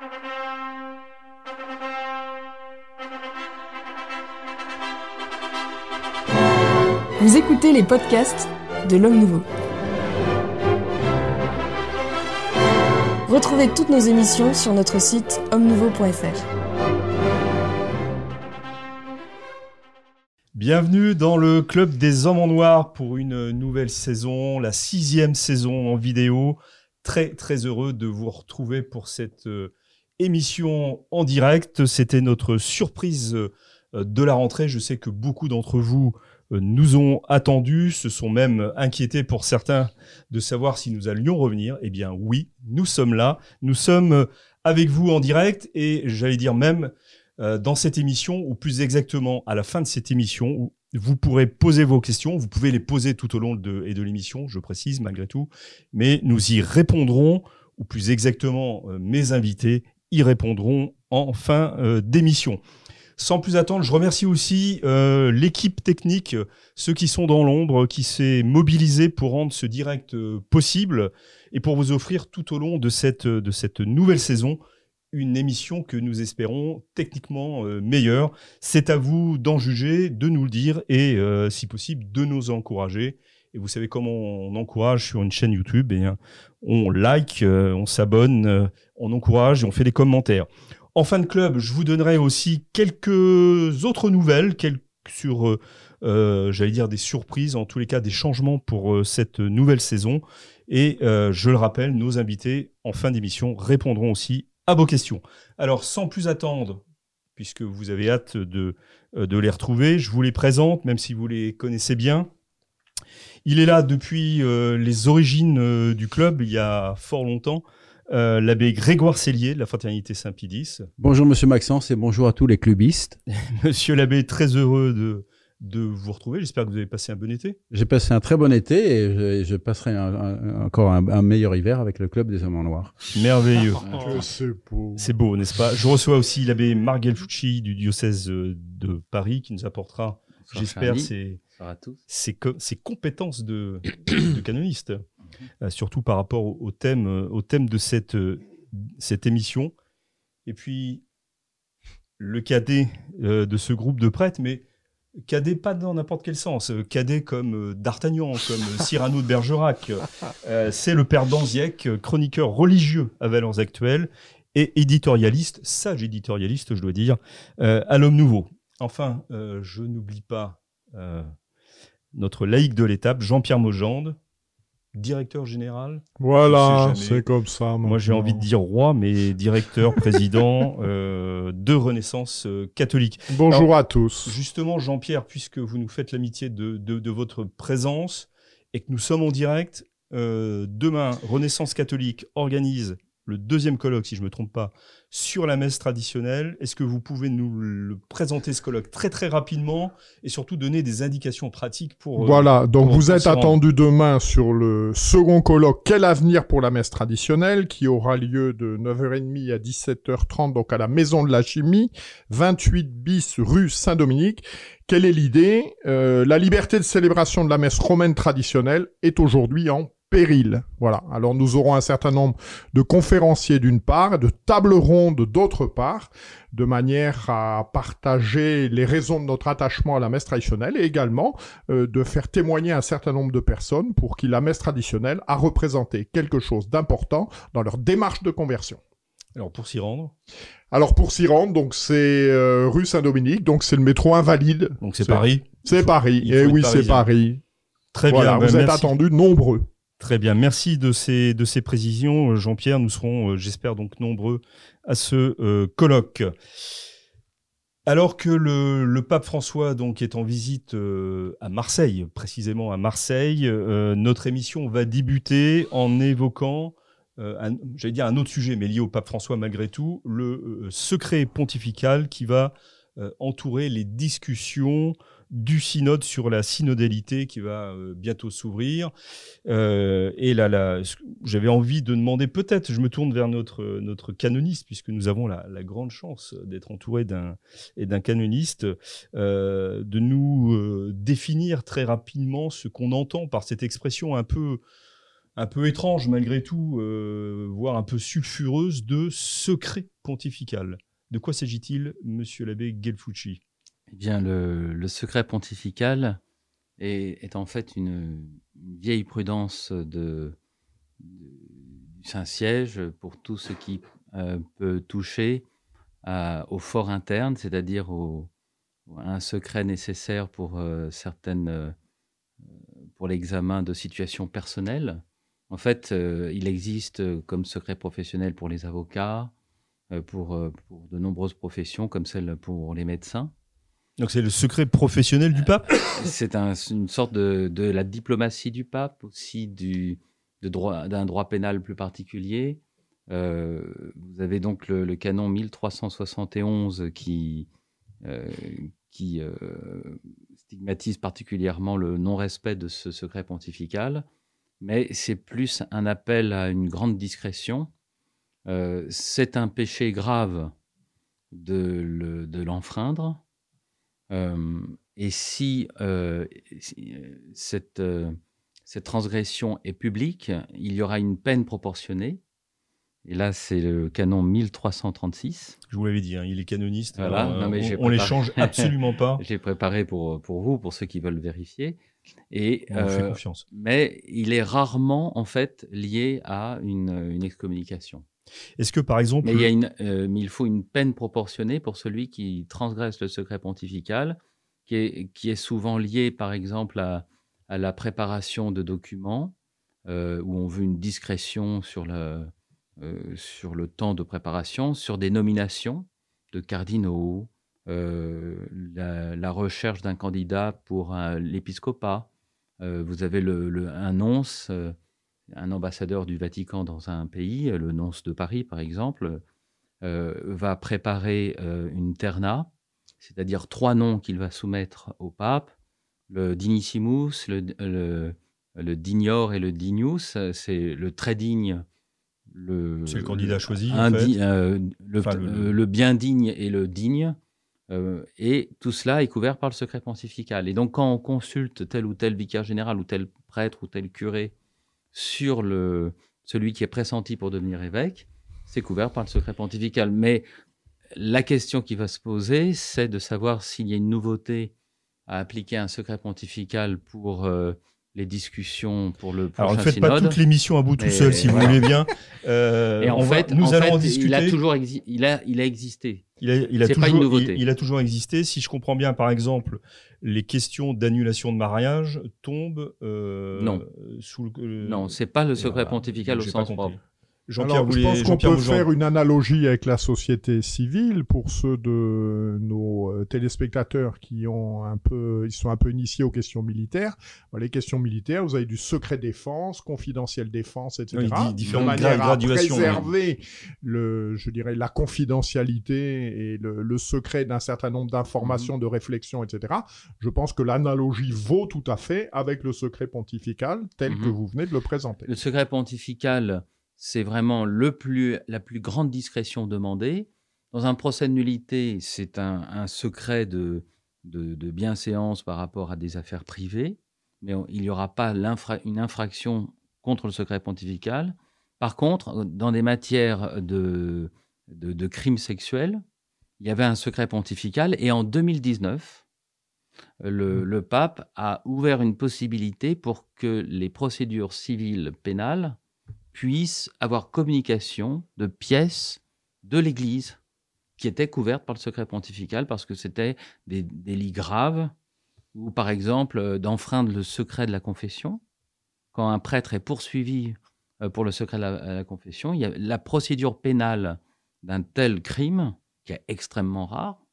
Vous écoutez les podcasts de l'Homme Nouveau. Retrouvez toutes nos émissions sur notre site hommenouveau.fr. Bienvenue dans le Club des Hommes en Noir pour une nouvelle saison, la 6e saison en vidéo. Très heureux de vous retrouver pour cette émission en direct. C'était notre surprise de la rentrée. Je sais que beaucoup d'entre vous nous ont attendus, se sont même inquiétés pour certains de savoir si nous allions revenir. Eh bien oui, nous sommes là, nous sommes avec vous en direct et j'allais dire même dans cette émission, ou plus exactement à la fin de cette émission, où vous pourrez poser vos questions, vous pouvez les poser tout au long de l'émission, je précise malgré tout, mais nous y répondrons, ou plus exactement mes invités y répondront en fin d'émission. Sans plus attendre, je remercie aussi l'équipe technique, ceux qui sont dans l'ombre, qui s'est mobilisé pour rendre ce direct possible et pour vous offrir tout au long de cette nouvelle saison une émission que nous espérons techniquement meilleure. C'est à vous d'en juger, de nous le dire et si possible de nous encourager. Et vous savez comment on encourage sur une chaîne YouTube, on like, on s'abonne, on encourage et on fait des commentaires. En fin de club, je vous donnerai aussi quelques autres nouvelles sur, j'allais dire des surprises, en tous les cas des changements pour cette nouvelle saison. Et je le rappelle, nos invités, en fin d'émission, répondront aussi à vos questions. Alors, sans plus attendre, puisque vous avez hâte de les retrouver, je vous les présente, même si vous les connaissez bien. Il est là depuis les origines du club, il y a fort longtemps. L'abbé Grégoire Cellier de la Fraternité Saint-Pie X. Bonjour Monsieur Maxence et bonjour à tous les clubistes. Monsieur l'abbé, très heureux de vous retrouver. J'espère que vous avez passé un bon été. J'ai passé un très bon été et je passerai encore un meilleur hiver avec le Club des Hommes en Noir. Merveilleux. C'est beau. C'est beau, n'est-ce pas? Je reçois aussi l'abbé Marc Gelfucci du diocèse de Paris qui nous apportera, j'espère, ses compétences de canoniste. Surtout par rapport au thème de cette émission. Et puis, le cadet de ce groupe de prêtres, mais cadet pas dans n'importe quel sens, cadet comme D'Artagnan, comme Cyrano de Bergerac. C'est le père d'Anziec, chroniqueur religieux à Valeurs Actuelles et éditorialiste, sage éditorialiste, je dois dire, à l'Homme Nouveau. Enfin, je n'oublie pas notre laïc de l'étape, Jean-Pierre Maugende, directeur général. Voilà, c'est comme ça. Moi, j'ai envie de dire roi, mais directeur, président de Renaissance catholique. Bonjour Alors, à tous. Justement, Jean-Pierre, puisque vous nous faites l'amitié de votre présence et que nous sommes en direct, demain, Renaissance catholique organise le 2e colloque, si je ne me trompe pas, sur la messe traditionnelle. Est-ce que vous pouvez nous le présenter, ce colloque, très rapidement et surtout donner des indications pratiques pour... Voilà, donc vous êtes attendu attendu demain sur le second colloque « Quel avenir pour la messe traditionnelle ?» qui aura lieu de 9h30 à 17h30, donc à la Maison de la Chimie, 28 bis rue Saint-Dominique. Quelle est l'idée ? La liberté de célébration de la messe romaine traditionnelle est aujourd'hui en péril. Voilà. Alors nous aurons un certain nombre de conférenciers d'une part, de tables rondes d'autre part, de manière à partager les raisons de notre attachement à la messe traditionnelle et également de faire témoigner un certain nombre de personnes pour qui la messe traditionnelle a représenté quelque chose d'important dans leur démarche de conversion. Alors pour s'y rendre, donc c'est rue Saint-Dominique, donc c'est le métro Invalide. Donc c'est Paris. C'est Paris. Et oui, c'est Paris. Très voilà, bien. Vous êtes attendus nombreux. Très bien, merci de ces précisions, Jean-Pierre. Nous serons, j'espère, donc nombreux à ce colloque. Alors que le pape François donc est en visite à Marseille, précisément à Marseille, notre émission va débuter en évoquant, un autre sujet, mais lié au pape François malgré tout, le secret pontifical qui va entourer les discussions du synode sur la synodalité qui va bientôt s'ouvrir. Et là, j'avais envie de demander, peut-être, je me tourne vers notre canoniste, puisque nous avons la grande chance d'être entouré d'un canoniste, de nous définir très rapidement ce qu'on entend par cette expression un peu un peu étrange malgré tout, voire un peu sulfureuse, de secret pontifical. De quoi s'agit-il, monsieur l'abbé Gelfucci? Eh bien, le secret pontifical est en fait une vieille prudence du Saint-Siège pour tout ce qui peut toucher au fort interne, c'est-à-dire à un secret nécessaire pour pour l'examen de situations personnelles. En fait, il existe comme secret professionnel pour les avocats, pour de nombreuses professions comme celle pour les médecins. Donc c'est le secret professionnel du pape? C'est une sorte de la diplomatie du pape, aussi d'un droit pénal plus particulier. Vous avez donc le canon 1371 qui stigmatise particulièrement le non-respect de ce secret pontifical, mais c'est plus un appel à une grande discrétion. C'est un péché grave de l'enfreindre. Et si cette transgression est publique, il y aura une peine proportionnée. Et là, c'est le canon 1336. Je vous l'avais dit, il est canoniste. Voilà. Alors, Non, mais on les change absolument pas. J'ai préparé pour vous, pour ceux qui veulent vérifier. Et, on vous fait confiance. Mais il est rarement, en fait, lié à une excommunication. Est-ce que, par exemple... Mais il faut une peine proportionnée pour celui qui transgresse le secret pontifical, qui est souvent lié, par exemple, à la préparation de documents, où on veut une discrétion sur le temps de préparation, sur des nominations de cardinaux, la recherche d'un candidat pour l'épiscopat. Vous avez un nonce... un ambassadeur du Vatican dans un pays, le nonce de Paris par exemple, va préparer une terna, c'est-à-dire 3 noms qu'il va soumettre au pape, le dignissimus, le dignor et le dignus, c'est le très digne, c'est le candidat choisi, le bien digne et le digne, et tout cela est couvert par le secret pontifical. Et donc quand on consulte tel ou tel vicaire général ou tel prêtre ou tel curé sur celui qui est pressenti pour devenir évêque, c'est couvert par le secret pontifical. Mais la question qui va se poser, c'est de savoir s'il y a une nouveauté à appliquer un secret pontifical pour les discussions pour le prochain synode. Alors ne faites pas toute l'émission à bout tout seul, si vous voulez bien. Et nous allons en discuter. Il a existé. Il a toujours existé. Si je comprends bien, par exemple, les questions d'annulation de mariage tombent sous le... Non, c'est pas le secret pontifical au sens propre. Alors, je pense qu'on peut faire une analogie avec la société civile pour ceux de nos téléspectateurs qui sont un peu initiés aux questions militaires. Les questions militaires, vous avez du secret défense, confidentiel défense, etc. De manière à préserver la confidentialité et le secret d'un certain nombre d'informations, de réflexions, etc. Je pense que l'analogie vaut tout à fait avec le secret pontifical tel que vous venez de le présenter. Le secret pontifical, c'est vraiment la plus grande discrétion demandée. Dans un procès de nullité, c'est un secret de bienséance par rapport à des affaires privées, mais il n'y aura pas une infraction contre le secret pontifical. Par contre, dans des matières de crimes sexuels, il y avait un secret pontifical, et en 2019, le pape a ouvert une possibilité pour que les procédures civiles pénales puissent avoir communication de pièces de l'Église qui étaient couvertes par le secret pontifical parce que c'était des délits graves, ou par exemple d'enfreindre le secret de la confession. Quand un prêtre est poursuivi pour le secret de la confession, il y a la procédure pénale d'un tel crime, qui est extrêmement rare,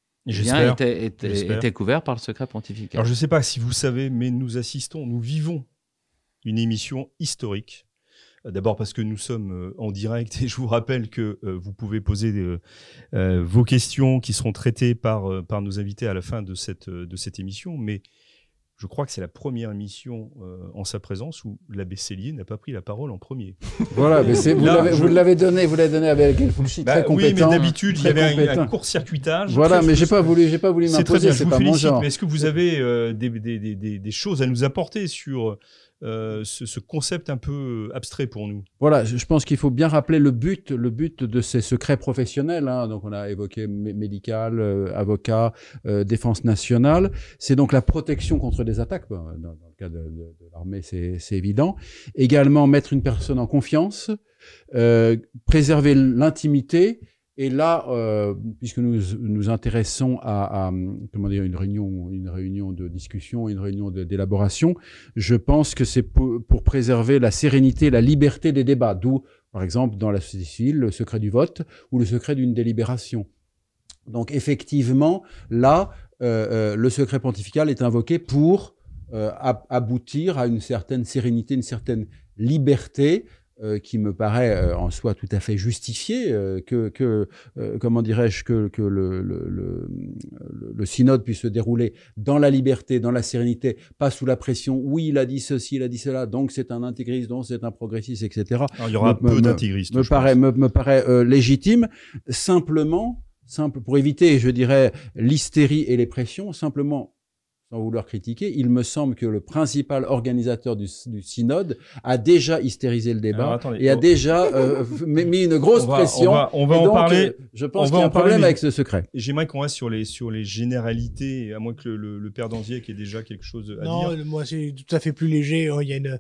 était couvert par le secret pontifical. Alors je ne sais pas si vous savez, mais nous vivons une émission historique. D'abord parce que nous sommes en direct et je vous rappelle que vous pouvez poser vos questions qui seront traitées par nos invités à la fin de cette émission. Mais je crois que c'est la première émission en sa présence où l'abbé Cellier n'a pas pris la parole en premier. Voilà, mais vous l'avez donné avec Gelfucci, très compétent. Oui, mais d'habitude, il y avait un court-circuitage. Voilà, mais j'ai pas voulu m'imposer, c'est très bien, c'est pas mon genre. Mais est-ce que vous avez des choses à nous apporter sur ce concept un peu abstrait pour nous. Voilà, je pense qu'il faut bien rappeler le but de ces secrets professionnels. Hein. Donc, on a évoqué médical, avocat, défense nationale. C'est donc la protection contre des attaques. Bon, dans le cas de l'armée, c'est évident. Également, mettre une personne en confiance, préserver l'intimité. Et là, puisque nous nous intéressons à comment dire, une réunion de discussion, une réunion d'élaboration, je pense que c'est pour préserver la sérénité, la liberté des débats. D'où, par exemple, dans la société civile, le secret du vote ou le secret d'une délibération. Donc, effectivement, là, le secret pontifical est invoqué pour aboutir à une certaine sérénité, une certaine liberté, qui me paraît en soi tout à fait justifié, comment dirais-je, que le synode puisse se dérouler dans la liberté, dans la sérénité, pas sous la pression. Oui, il a dit ceci, il a dit cela, donc c'est un intégriste, donc c'est un progressiste, etc. Alors, il y aura peu d'intégristes. Me paraît légitime. Simple pour éviter, je dirais, l'hystérie et les pressions. Simplement, sans vouloir critiquer, il me semble que le principal organisateur du synode a déjà hystérisé le débat et a déjà mis une grosse pression. On va en parler. Je pense qu'il y a un problème avec ce secret. J'aimerais qu'on reste sur les généralités, à moins que le père Danziec ait déjà quelque chose à dire. Non, moi c'est tout à fait plus léger. Il y a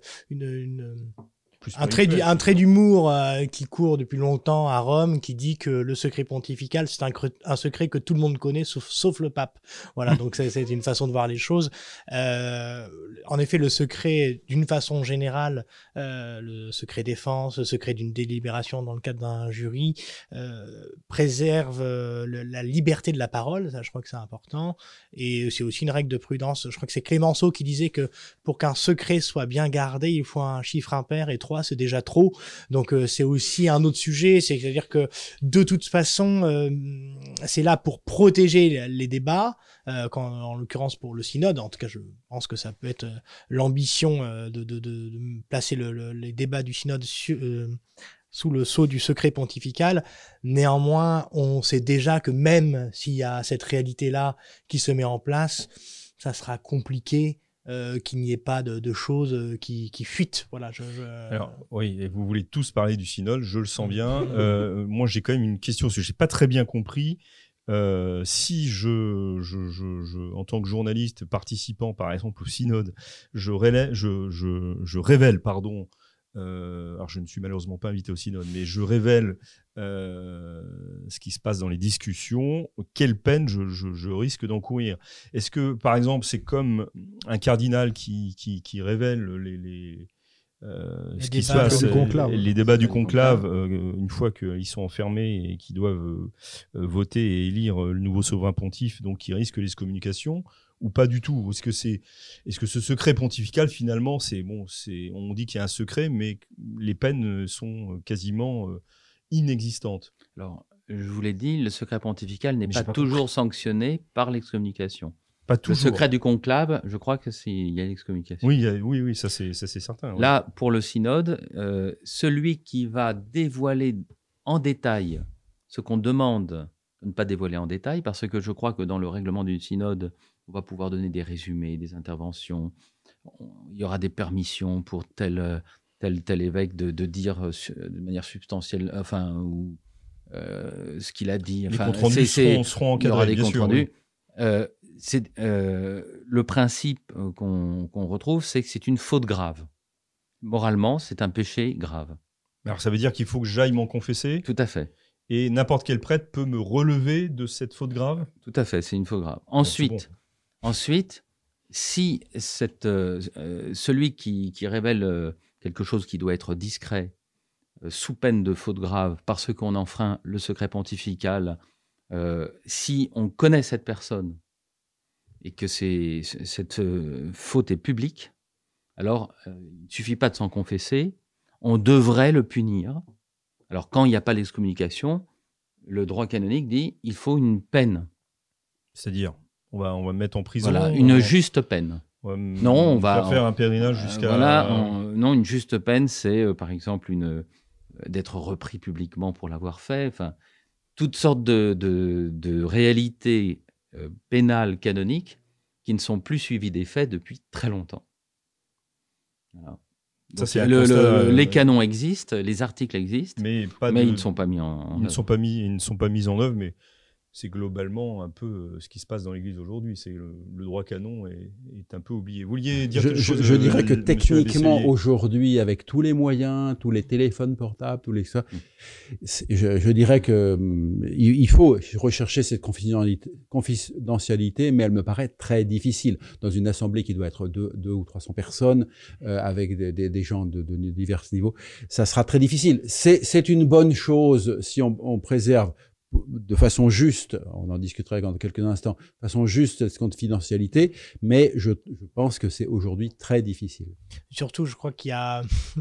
un trait d'humour qui court depuis longtemps à Rome, qui dit que le secret pontifical, c'est un secret que tout le monde connaît, sauf le pape. Voilà, donc c'est une façon de voir les choses. En effet, le secret, d'une façon générale, le secret défense, le secret d'une délibération dans le cadre d'un jury, préserve la liberté de la parole, ça je crois que c'est important, et c'est aussi une règle de prudence. Je crois que c'est Clémenceau qui disait que pour qu'un secret soit bien gardé, il faut un chiffre impair, et 3 c'est déjà trop. Donc c'est aussi un autre sujet, c'est-à-dire que de toute façon c'est là pour protéger les débats, en l'occurrence pour le synode. En tout cas, je pense que ça peut être l'ambition de placer les débats du synode sous le sceau du secret pontifical. Néanmoins, on sait déjà que même s'il y a cette réalité-là qui se met en place, ça sera compliqué qu'il n'y ait pas de choses qui fuitent. Voilà, Alors, oui, et vous voulez tous parler du synode, je le sens bien. Moi, j'ai quand même une question, parce que je n'ai pas très bien compris. Si en tant que journaliste participant, par exemple, au synode, je révèle, alors je ne suis malheureusement pas invité au synode, mais je révèle ce qui se passe dans les discussions, quelle peine je risque d'encourir. Est-ce que, par exemple, c'est comme un cardinal qui révèle ce qui se passe, les débats du conclave, une fois qu'ils sont enfermés et qu'ils doivent voter et élire le nouveau souverain pontife, donc qui risque l'excommunication, ou pas du tout? Est-ce que ce secret pontifical, finalement, on dit qu'il y a un secret, mais les peines sont quasiment inexistantes? Alors, je vous l'ai dit, le secret pontifical n'est pas toujours sanctionné par l'excommunication. Pas toujours. Le secret du conclave, je crois qu'il y a l'excommunication. Oui, ça c'est certain. Ouais. Là, pour le synode, celui qui va dévoiler en détail ce qu'on demande de ne pas dévoiler en détail, parce que je crois que dans le règlement du synode, on va pouvoir donner des résumés, des interventions. Il y aura des permissions pour tel évêque de dire de manière substantielle, ce qu'il a dit. Les comptes rendus seront encadrés. Il y aura des comptes rendus. Oui. Le principe qu'on retrouve, c'est que c'est une faute grave. Moralement, c'est un péché grave. Alors ça veut dire qu'il faut que j'aille m'en confesser? Tout à fait. Et n'importe quel prêtre peut me relever de cette faute grave? Tout à fait, c'est une faute grave. Ensuite, si celui qui révèle quelque chose qui doit être discret, sous peine de faute grave, parce qu'on enfreint le secret pontifical, si on connaît cette personne et que cette faute est publique, alors il ne suffit pas de s'en confesser, on devrait le punir. Alors quand il n'y a pas l'excommunication, le droit canonique dit il faut une peine. C'est-à-dire, on va mettre en prison. Voilà, une juste peine. On va faire un pèlerinage jusqu'à. Non, une juste peine, c'est par exemple d'être repris publiquement pour l'avoir fait. Enfin, toutes sortes de réalités pénales canoniques qui ne sont plus suivies des faits depuis très longtemps. Voilà. Ça, Donc, c'est un constat, les canons existent, les articles existent, mais ils ne sont pas mis en ils ne œuvre. sont pas mis en œuvre, mais c'est globalement un peu ce qui se passe dans l'Église aujourd'hui. C'est le droit canon est un peu oublié. Vous vouliez dire quelque chose? Je dirais que monsieur techniquement, Abesselier aujourd'hui, avec tous les moyens, tous les téléphones portables, je dirais que il faut rechercher cette confidentialité, mais elle me paraît très difficile. Dans une assemblée qui doit être 200 ou 300 personnes, avec des gens de divers niveaux, ça sera très difficile. C'est une bonne chose si on préserve de façon juste, on en discutera dans quelques instants, de façon juste cette confidentialité, mais je pense que c'est aujourd'hui très difficile. Surtout, je crois qu'il y a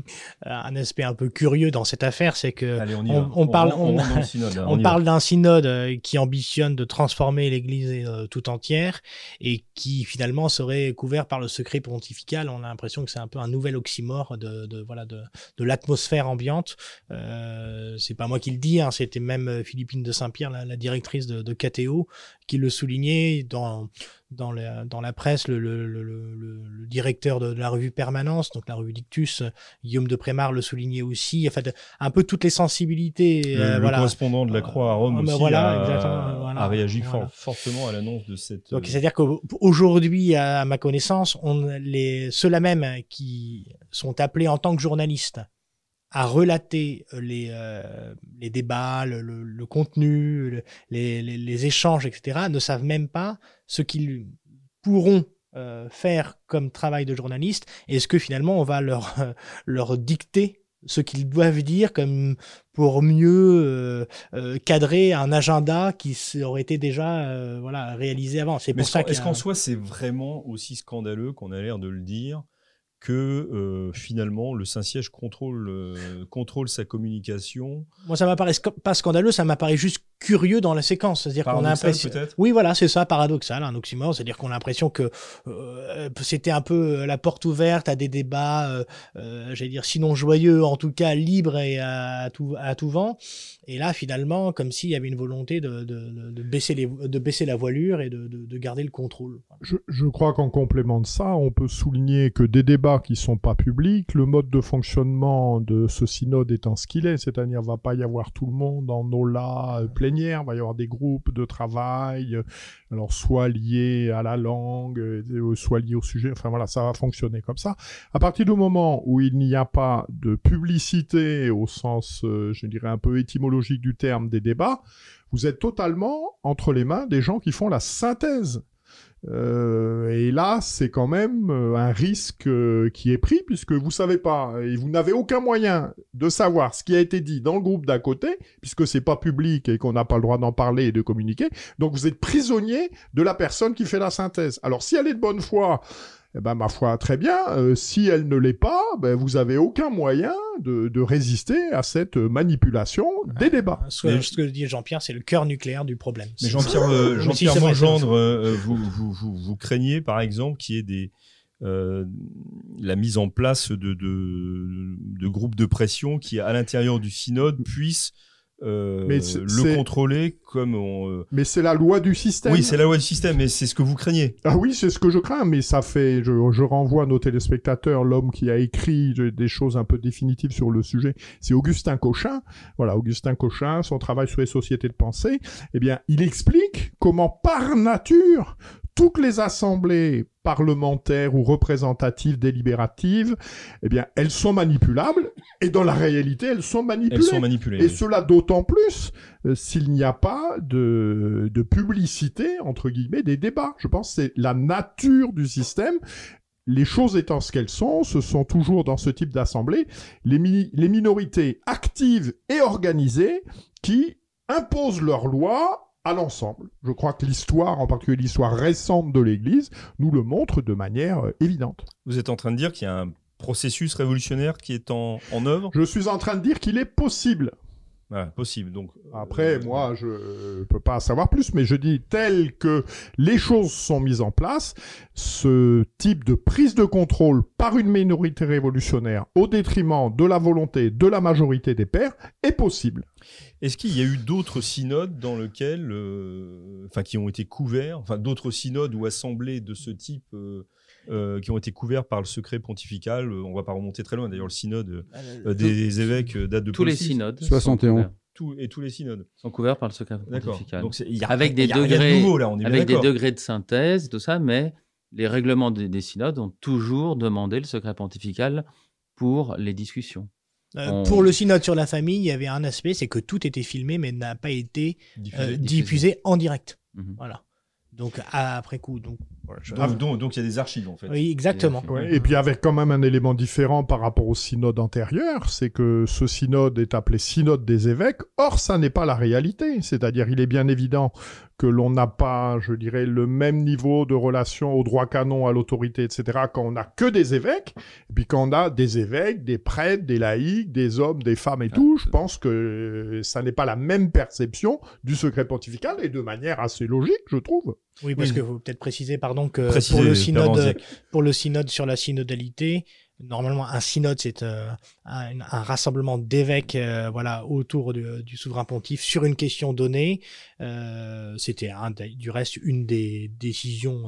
un aspect un peu curieux dans cette affaire, c'est que Allez, on y va. on parle dans le synode, là, on y parle va. d'un synode qui ambitionne de transformer l'Église tout entière et qui finalement serait couvert par le secret pontifical. On a l'impression que c'est un peu un nouvel oxymore de l'atmosphère ambiante. C'est pas moi qui le dis, hein, c'était même Philippine de Saint-Pierre, la directrice de KTO, qui le soulignait dans la presse. Le directeur de la revue Permanence, donc la revue Dictus, Guillaume de Prémar, le soulignait aussi. Enfin, un peu toutes les sensibilités. Le correspondant de la Croix à Rome aussi a réagi fortement à l'annonce de cette... Donc, c'est-à-dire qu'aujourd'hui, à ma connaissance, ceux-là même qui sont appelés en tant que journalistes à relater les débats, le contenu, les échanges, etc., ne savent même pas ce qu'ils pourront faire comme travail de journaliste. Est-ce que finalement on va leur dicter ce qu'ils doivent dire comme pour mieux cadrer un agenda qui aurait été déjà réalisé avant. C'est pour ça est-ce qu'en soi c'est vraiment aussi scandaleux qu'on a l'air de le dire que finalement le Saint-Siège contrôle sa communication? Moi, ça m'apparaît pas scandaleux, ça m'apparaît juste curieux dans la séquence. C'est-à-dire qu'on a l'impression... peut-être. Oui, voilà, c'est ça, paradoxal, un oxymore. C'est-à-dire qu'on a l'impression que c'était un peu la porte ouverte à des débats, j'allais dire, sinon joyeux, en tout cas libres et à tout vent. Et là, finalement, comme s'il y avait une volonté de baisser la voilure et de garder le contrôle. Je crois qu'en complément de ça, on peut souligner que des débats qui sont pas publics, le mode de fonctionnement de ce synode étant ce qu'il est, c'est-à-dire va pas y avoir tout le monde en aula plénière, va y avoir des groupes de travail, alors soit liés à la langue, soit liés au sujet, enfin voilà, ça va fonctionner comme ça. À partir du moment où il n'y a pas de publicité au sens, je dirais un peu étymologique du terme des débats, vous êtes totalement entre les mains des gens qui font la synthèse. Et là, c'est quand même un risque qui est pris, puisque vous savez pas, et vous n'avez aucun moyen de savoir ce qui a été dit dans le groupe d'à côté, puisque c'est pas public et qu'on n'a pas le droit d'en parler et de communiquer. Donc vous êtes prisonnier de la personne qui fait la synthèse. Alors si elle est de bonne foi, eh ben, ma foi, très bien. Si elle ne l'est pas, ben, vous avez aucun moyen de résister à cette manipulation des débats. Ce que dit Jean-Pierre, c'est le cœur nucléaire du problème. Mais Jean-Pierre Mangendre, vous craignez, par exemple, qu'il y ait la mise en place de groupes de pression qui, à l'intérieur du synode, puissent contrôler comme Mais c'est la loi du système. Oui, c'est la loi du système, mais c'est ce que vous craignez. Ah oui, c'est ce que je crains, mais ça fait... Je renvoie nos téléspectateurs, l'homme qui a écrit des choses un peu définitives sur le sujet, c'est Augustin Cochin. Voilà, Augustin Cochin, son travail sur les sociétés de pensée, eh bien, il explique comment, par nature, toutes les assemblées parlementaires ou représentatives, délibératives, eh bien, elles sont manipulables, et dans la réalité, elles sont manipulées. Et cela d'autant plus s'il n'y a pas de publicité, entre guillemets, des débats. Je pense que c'est la nature du système. Les choses étant ce qu'elles sont, ce sont toujours dans ce type d'assemblée les minorités actives et organisées qui imposent leurs lois à l'ensemble. Je crois que l'histoire, en particulier l'histoire récente de l'Église, nous le montre de manière évidente. Vous êtes en train de dire qu'il y a un processus révolutionnaire qui est en œuvre ? Je suis en train de dire qu'il est possible. Voilà, possible. Donc, après, moi, je peux pas savoir plus, mais je dis tel que les choses sont mises en place, ce type de prise de contrôle par une minorité révolutionnaire au détriment de la volonté de la majorité des pairs est possible. Est-ce qu'il y a eu d'autres synodes dans lesquels, qui ont été couverts, d'autres synodes ou assemblées de ce type qui ont été couverts par le secret pontifical. On ne va pas remonter très loin. D'ailleurs, le synode des évêques date de tous Paul les VI. synodes 71. Tous les synodes sont couverts par le secret D'accord. pontifical. Donc avec des rien de degrés, nouveau, là, on est bien avec des d'accord. degrés de synthèse, tout ça, mais les règlements des synodes ont toujours demandé le secret pontifical pour les discussions. Pour le synode sur la famille, il y avait un aspect, c'est que tout était filmé, mais n'a pas été diffusé en direct. Voilà. Donc après coup. Donc il y a des archives en fait. Oui, exactement. Ouais, et puis avec quand même un élément différent par rapport au synode antérieur, c'est que ce synode est appelé synode des évêques. Or, ça n'est pas la réalité. C'est-à-dire, il est bien évident que l'on n'a pas, je dirais, le même niveau de relation au droit canon, à l'autorité, etc., quand on n'a que des évêques, et puis quand on a des évêques, des prêtres, des laïcs, des hommes, des femmes et tout. Je pense que ça n'est pas la même perception du secret pontifical, et de manière assez logique, je trouve. Oui, parce que faut peut-être préciser, pardon, que Précisez, pour le synode sur la synodalité, normalement, un synode, c'est un rassemblement d'évêques autour du souverain pontife sur une question donnée. C'était du reste une des décisions,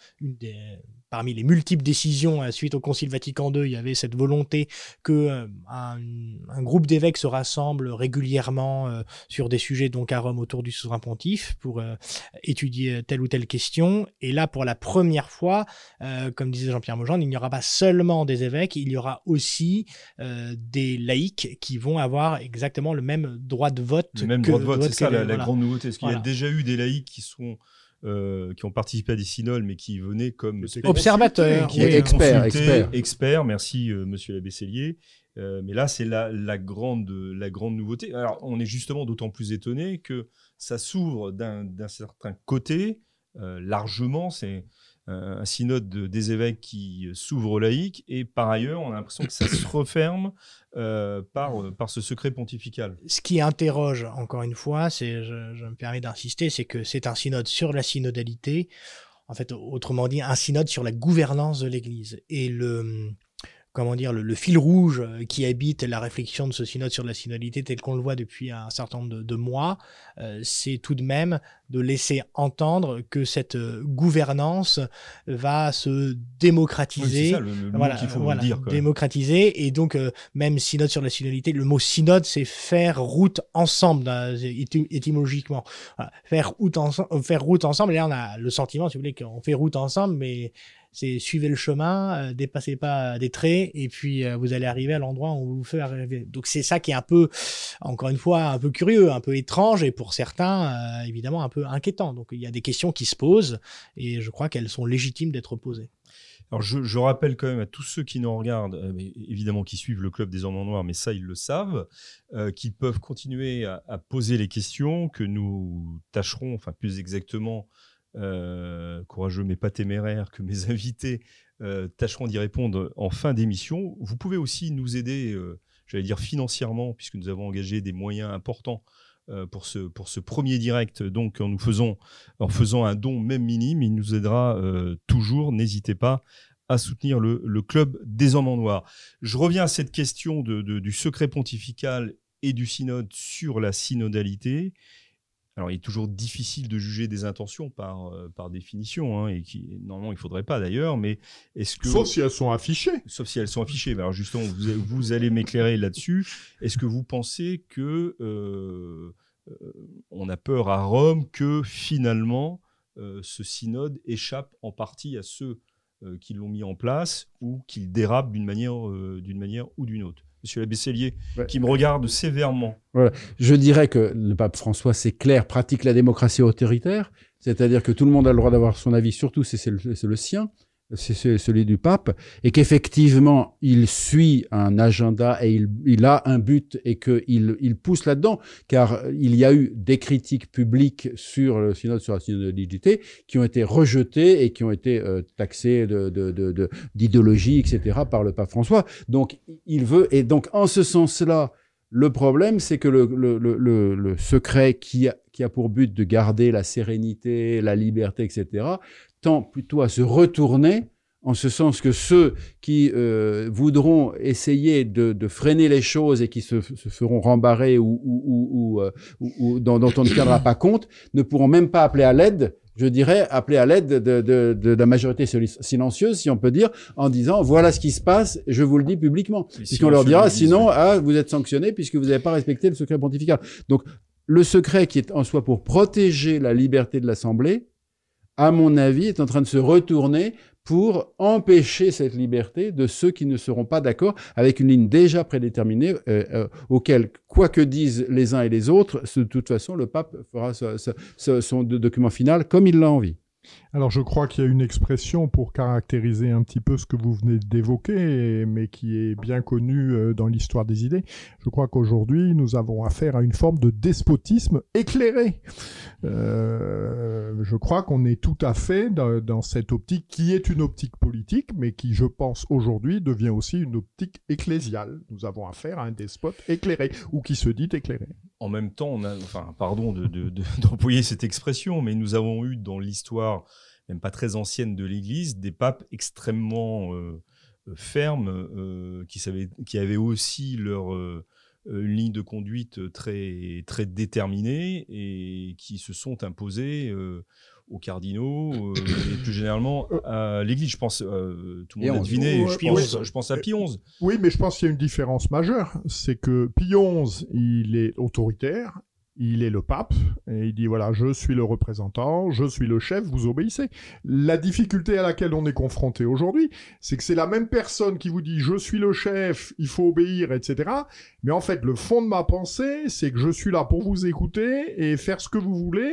parmi les multiples décisions suite au Concile Vatican II, il y avait cette volonté que un groupe d'évêques se rassemble régulièrement sur des sujets donc à Rome autour du souverain pontife pour étudier telle ou telle question. Et là, pour la première fois, comme disait Jean-Pierre Maugendre, il n'y aura pas seulement des évêques, il y aura aussi des laïcs qui vont avoir exactement le même droit de vote. Le même droit de vote, c'est ça la grande nouveauté. Parce qu'il y a déjà eu des laïcs qui ont participé à des synodes, mais qui venaient comme observateurs, experts. Merci, monsieur l'abbé Cellier. Mais là, c'est la grande nouveauté. Alors, on est justement d'autant plus étonné que ça s'ouvre d'un certain côté, largement. C'est un synode des évêques qui s'ouvre aux laïcs, et par ailleurs, on a l'impression que ça se referme par ce secret pontifical. Ce qui interroge, encore une fois, je me permets d'insister, c'est que c'est un synode sur la synodalité, en fait, autrement dit, un synode sur la gouvernance de l'Église. Et le fil rouge qui habite la réflexion de ce synode sur la synodalité tel qu'on le voit depuis un certain nombre de mois, c'est tout de même de laisser entendre que cette gouvernance va se démocratiser. Oui, c'est ça le mot qu'il faut dire. Démocratiser, et donc même synode sur la synodalité, le mot synode, c'est faire route ensemble, étymologiquement. Voilà. Faire route ensemble, et là on a le sentiment, si vous voulez, qu'on fait route ensemble, mais c'est suivez le chemin, dépassez pas des traits, et puis vous allez arriver à l'endroit où on vous fait arriver. Donc c'est ça qui est un peu, encore une fois, un peu curieux, un peu étrange, et pour certains, évidemment, un peu inquiétant. Donc il y a des questions qui se posent, et je crois qu'elles sont légitimes d'être posées. Alors je rappelle quand même à tous ceux qui nous regardent, mais évidemment qui suivent le Club des Hommes en Noir, mais ça ils le savent, qu'ils peuvent continuer à poser les questions, que nous tâcherons, enfin plus exactement, courageux mais pas téméraire, que mes invités tâcheront d'y répondre en fin d'émission. Vous pouvez aussi nous aider, j'allais dire financièrement, puisque nous avons engagé des moyens importants pour ce premier direct, donc en faisant un don même minime. Il nous aidera toujours. N'hésitez pas à soutenir le Club des Hommes en Noir. Je reviens à cette question du secret pontifical et du synode sur la synodalité. Alors, il est toujours difficile de juger des intentions par définition, et normalement, il ne faudrait pas d'ailleurs, mais est-ce que... Sauf si elles sont affichées. Sauf si elles sont affichées. Alors justement, vous allez m'éclairer là-dessus. Est-ce que vous pensez que on a peur à Rome que finalement, ce synode échappe en partie à ceux qui l'ont mis en place, ou qu'il dérape d'une manière ou d'une autre? Monsieur l'abbé Cellier, qui me regarde sévèrement. Voilà. Je dirais que le pape François, c'est clair, pratique la démocratie autoritaire, c'est-à-dire que tout le monde a le droit d'avoir son avis, surtout si c'est le sien, c'est celui du pape, et qu'effectivement, il suit un agenda et il a un but, et qu'il pousse là-dedans, car il y a eu des critiques publiques sur le synode sur la synodalité qui ont été rejetées et qui ont été taxées d'idéologie, etc., par le pape François. Donc, il veut, et donc, en ce sens-là, le problème, c'est que le secret qui a pour but de garder la sérénité, la liberté, etc., tend plutôt à se retourner, en ce sens que ceux qui voudront essayer de freiner les choses et qui se feront rembarrer ou dont on ne tiendra pas compte, ne pourront même pas appeler à l'aide je dirais, appeler à l'aide de la majorité silencieuse, si on peut dire, en disant voilà ce qui se passe, je vous le dis publiquement. Puisqu'on leur dira sinon, vous êtes sanctionnés puisque vous n'avez pas respecté le secret pontifical. Donc, le secret qui est en soi pour protéger la liberté de l'Assemblée, à mon avis, est en train de se retourner pour empêcher cette liberté de ceux qui ne seront pas d'accord avec une ligne déjà prédéterminée auquel, quoi que disent les uns et les autres, de toute façon, le pape fera son document final comme il l'a envie. Alors je crois qu'il y a une expression pour caractériser un petit peu ce que vous venez d'évoquer, mais qui est bien connue dans l'histoire des idées. Je crois qu'aujourd'hui, nous avons affaire à une forme de despotisme éclairé. Je crois qu'on est tout à fait dans cette optique qui est une optique politique, mais qui, je pense, aujourd'hui devient aussi une optique ecclésiale. Nous avons affaire à un despote éclairé, ou qui se dit éclairé. En même temps, pardon d'employer cette expression, mais nous avons eu dans l'histoire, même pas très ancienne de l'Église, des papes extrêmement fermes, qui avaient aussi leur une ligne de conduite très, très déterminée et qui se sont imposés aux cardinaux et plus généralement à l'Église. Je pense, tout le monde a deviné, je pense à Pie XI. Oui, mais je pense qu'il y a une différence majeure. C'est que Pie XI, il est autoritaire, il est le pape, et il dit voilà, je suis le représentant, je suis le chef, vous obéissez. La difficulté à laquelle on est confronté aujourd'hui, c'est que c'est la même personne qui vous dit je suis le chef, il faut obéir, etc. Mais en fait, le fond de ma pensée, c'est que je suis là pour vous écouter et faire ce que vous voulez.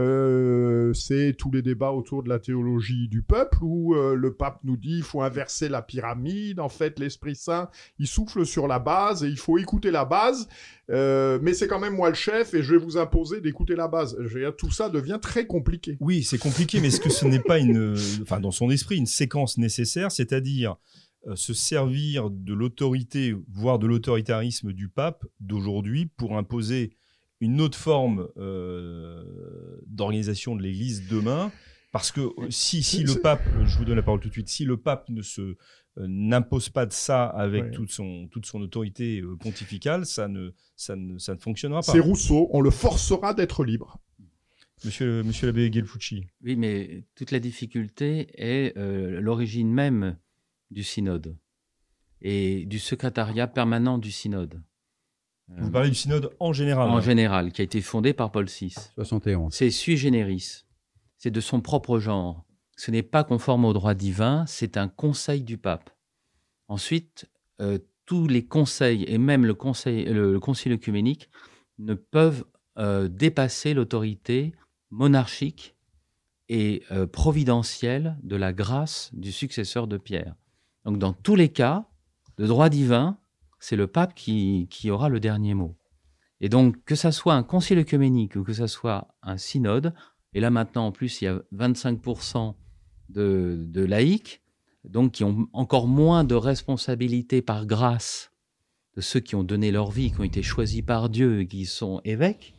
C'est tous les débats autour de la théologie du peuple où le pape nous dit il faut inverser la pyramide. En fait, l'Esprit Saint, il souffle sur la base et il faut écouter la base. Mais c'est quand même moi le chef et je vais vous imposer d'écouter la base. Tout ça devient très compliqué. Oui, c'est compliqué, mais est-ce que ce n'est pas dans son esprit, une séquence nécessaire, c'est-à-dire se servir de l'autorité, voire de l'autoritarisme du pape d'aujourd'hui pour imposer une autre forme d'organisation de l'Église demain, parce que si le pape, je vous donne la parole tout de suite, si le pape n'impose pas de ça avec toute son autorité pontificale, ça ne fonctionnera pas. C'est Rousseau, on le forcera d'être libre. Monsieur l'abbé Gelfucci. Oui, mais toute la difficulté est l'origine même du synode et du secrétariat permanent du synode. Vous parlez du synode en général. En général, qui a été fondé par Paul VI. 71. C'est sui generis. C'est de son propre genre. Ce n'est pas conforme au droit divin, c'est un conseil du pape. Ensuite, tous les conseils, et même le concile œcuménique, ne peuvent dépasser l'autorité monarchique et providentielle de la grâce du successeur de Pierre. Donc dans tous les cas, le droit divin, c'est le pape qui aura le dernier mot. Et donc, que ça soit un concile œcuménique ou que ça soit un synode, et là maintenant, en plus, il y a 25% de laïcs, donc qui ont encore moins de responsabilités par grâce de ceux qui ont donné leur vie, qui ont été choisis par Dieu et qui sont évêques.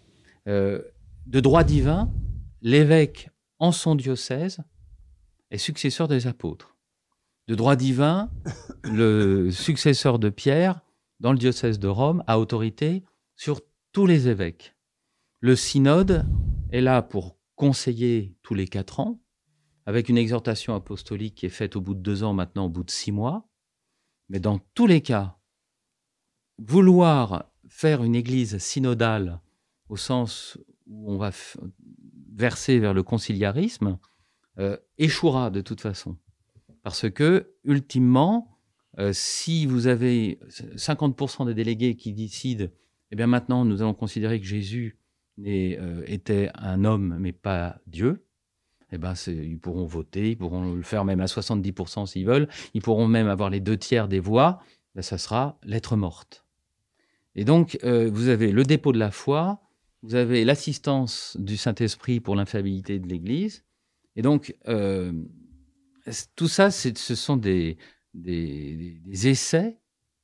De droit divin, l'évêque en son diocèse est successeur des apôtres. De droit divin, le successeur de Pierre, dans le diocèse de Rome, a autorité sur tous les évêques. Le synode est là pour conseiller tous les 4 ans, avec une exhortation apostolique qui est faite au bout de 2 ans, maintenant au bout de 6 mois. Mais dans tous les cas, vouloir faire une église synodale, au sens où on va verser vers le conciliarisme, échouera de toute façon. Parce que, ultimement, si vous avez 50% des délégués qui décident « Eh bien maintenant, nous allons considérer que Jésus était un homme, mais pas Dieu », eh ben ils pourront voter, ils pourront le faire même à 70% s'ils veulent, ils pourront même avoir les 2/3 des voix, ben ça sera lettre morte. Et donc, vous avez le dépôt de la foi, vous avez l'assistance du Saint-Esprit pour l'infaillibilité de l'Église, et donc, tout ça, ce sont des essais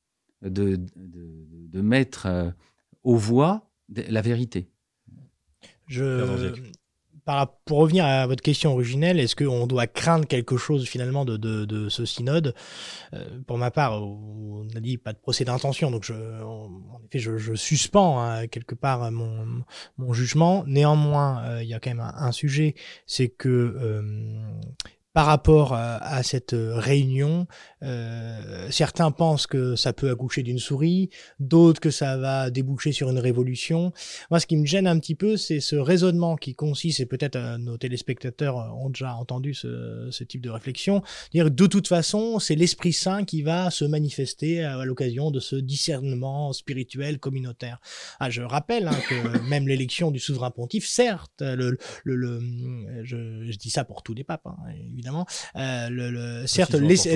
de mettre aux voix la vérité. pour revenir à votre question originelle, est-ce qu'on doit craindre quelque chose finalement de ce synode? Pour ma part, on a dit pas de procès d'intention, donc en effet, je suspends quelque part mon jugement. Néanmoins, il y a quand même un sujet, c'est que par rapport à cette réunion, certains pensent que ça peut accoucher d'une souris, d'autres que ça va déboucher sur une révolution. Moi, ce qui me gêne un petit peu, c'est ce raisonnement qui consiste, et peut-être nos téléspectateurs ont déjà entendu ce type de réflexion, dire de toute façon, c'est l'Esprit Saint qui va se manifester à l'occasion de ce discernement spirituel communautaire. Je rappelle que même l'élection du souverain pontife, certes, je dis ça pour tous les papes, évidemment, certes,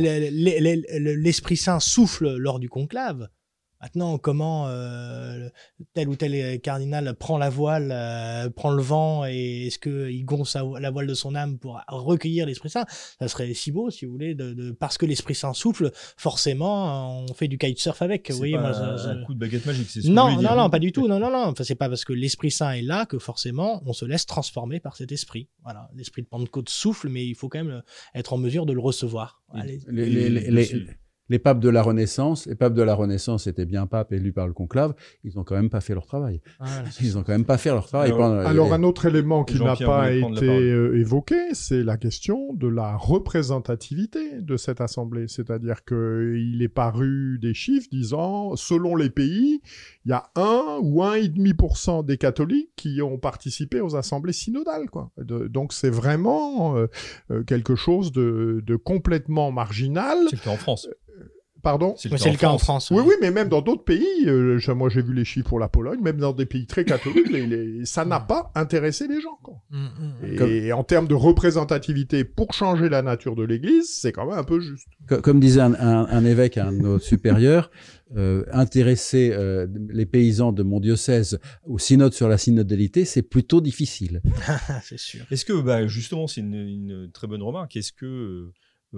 l'Esprit Saint souffle lors du conclave. Maintenant, comment tel ou tel cardinal prend la voile, prend le vent, et est-ce qu'il gonfle la voile de son âme pour recueillir l'Esprit Saint? Ça serait si beau, si vous voulez, parce que l'Esprit Saint souffle, forcément, on fait du kitesurf avec. C'est pas un coup de baguette magique, c'est ce non, pas du tout. Non. Enfin, c'est pas parce que l'Esprit Saint est là que forcément on se laisse transformer par cet esprit. Voilà, l'esprit de Pentecôte souffle, mais il faut quand même être en mesure de le recevoir. Les papes de la Renaissance étaient bien papes élus par le conclave, ils ont quand même pas fait leur travail. Ils ont quand même pas fait leur travail. Alors un autre élément qui n'a pas été évoqué, c'est la question de la représentativité de cette assemblée. C'est-à-dire qu'il est paru des chiffres disant, selon les pays, il y a 1 ou 1,5% des catholiques qui ont participé aux assemblées synodales, quoi. Donc c'est vraiment quelque chose de complètement marginal. C'est le cas en France. Pardon ? C'est le cas en France. Oui, mais même dans d'autres pays, moi j'ai vu les chiffres pour la Pologne, même dans des pays très catholiques, ça n'a pas intéressé les gens, quoi. Et en termes de représentativité pour changer la nature de l'Église, c'est quand même un peu juste. Comme disait un évêque à un de nos supérieurs, intéresser les paysans de mon diocèse au synode sur la synodalité, c'est plutôt difficile. C'est sûr. Est-ce que, justement, c'est une très bonne remarque, est-ce que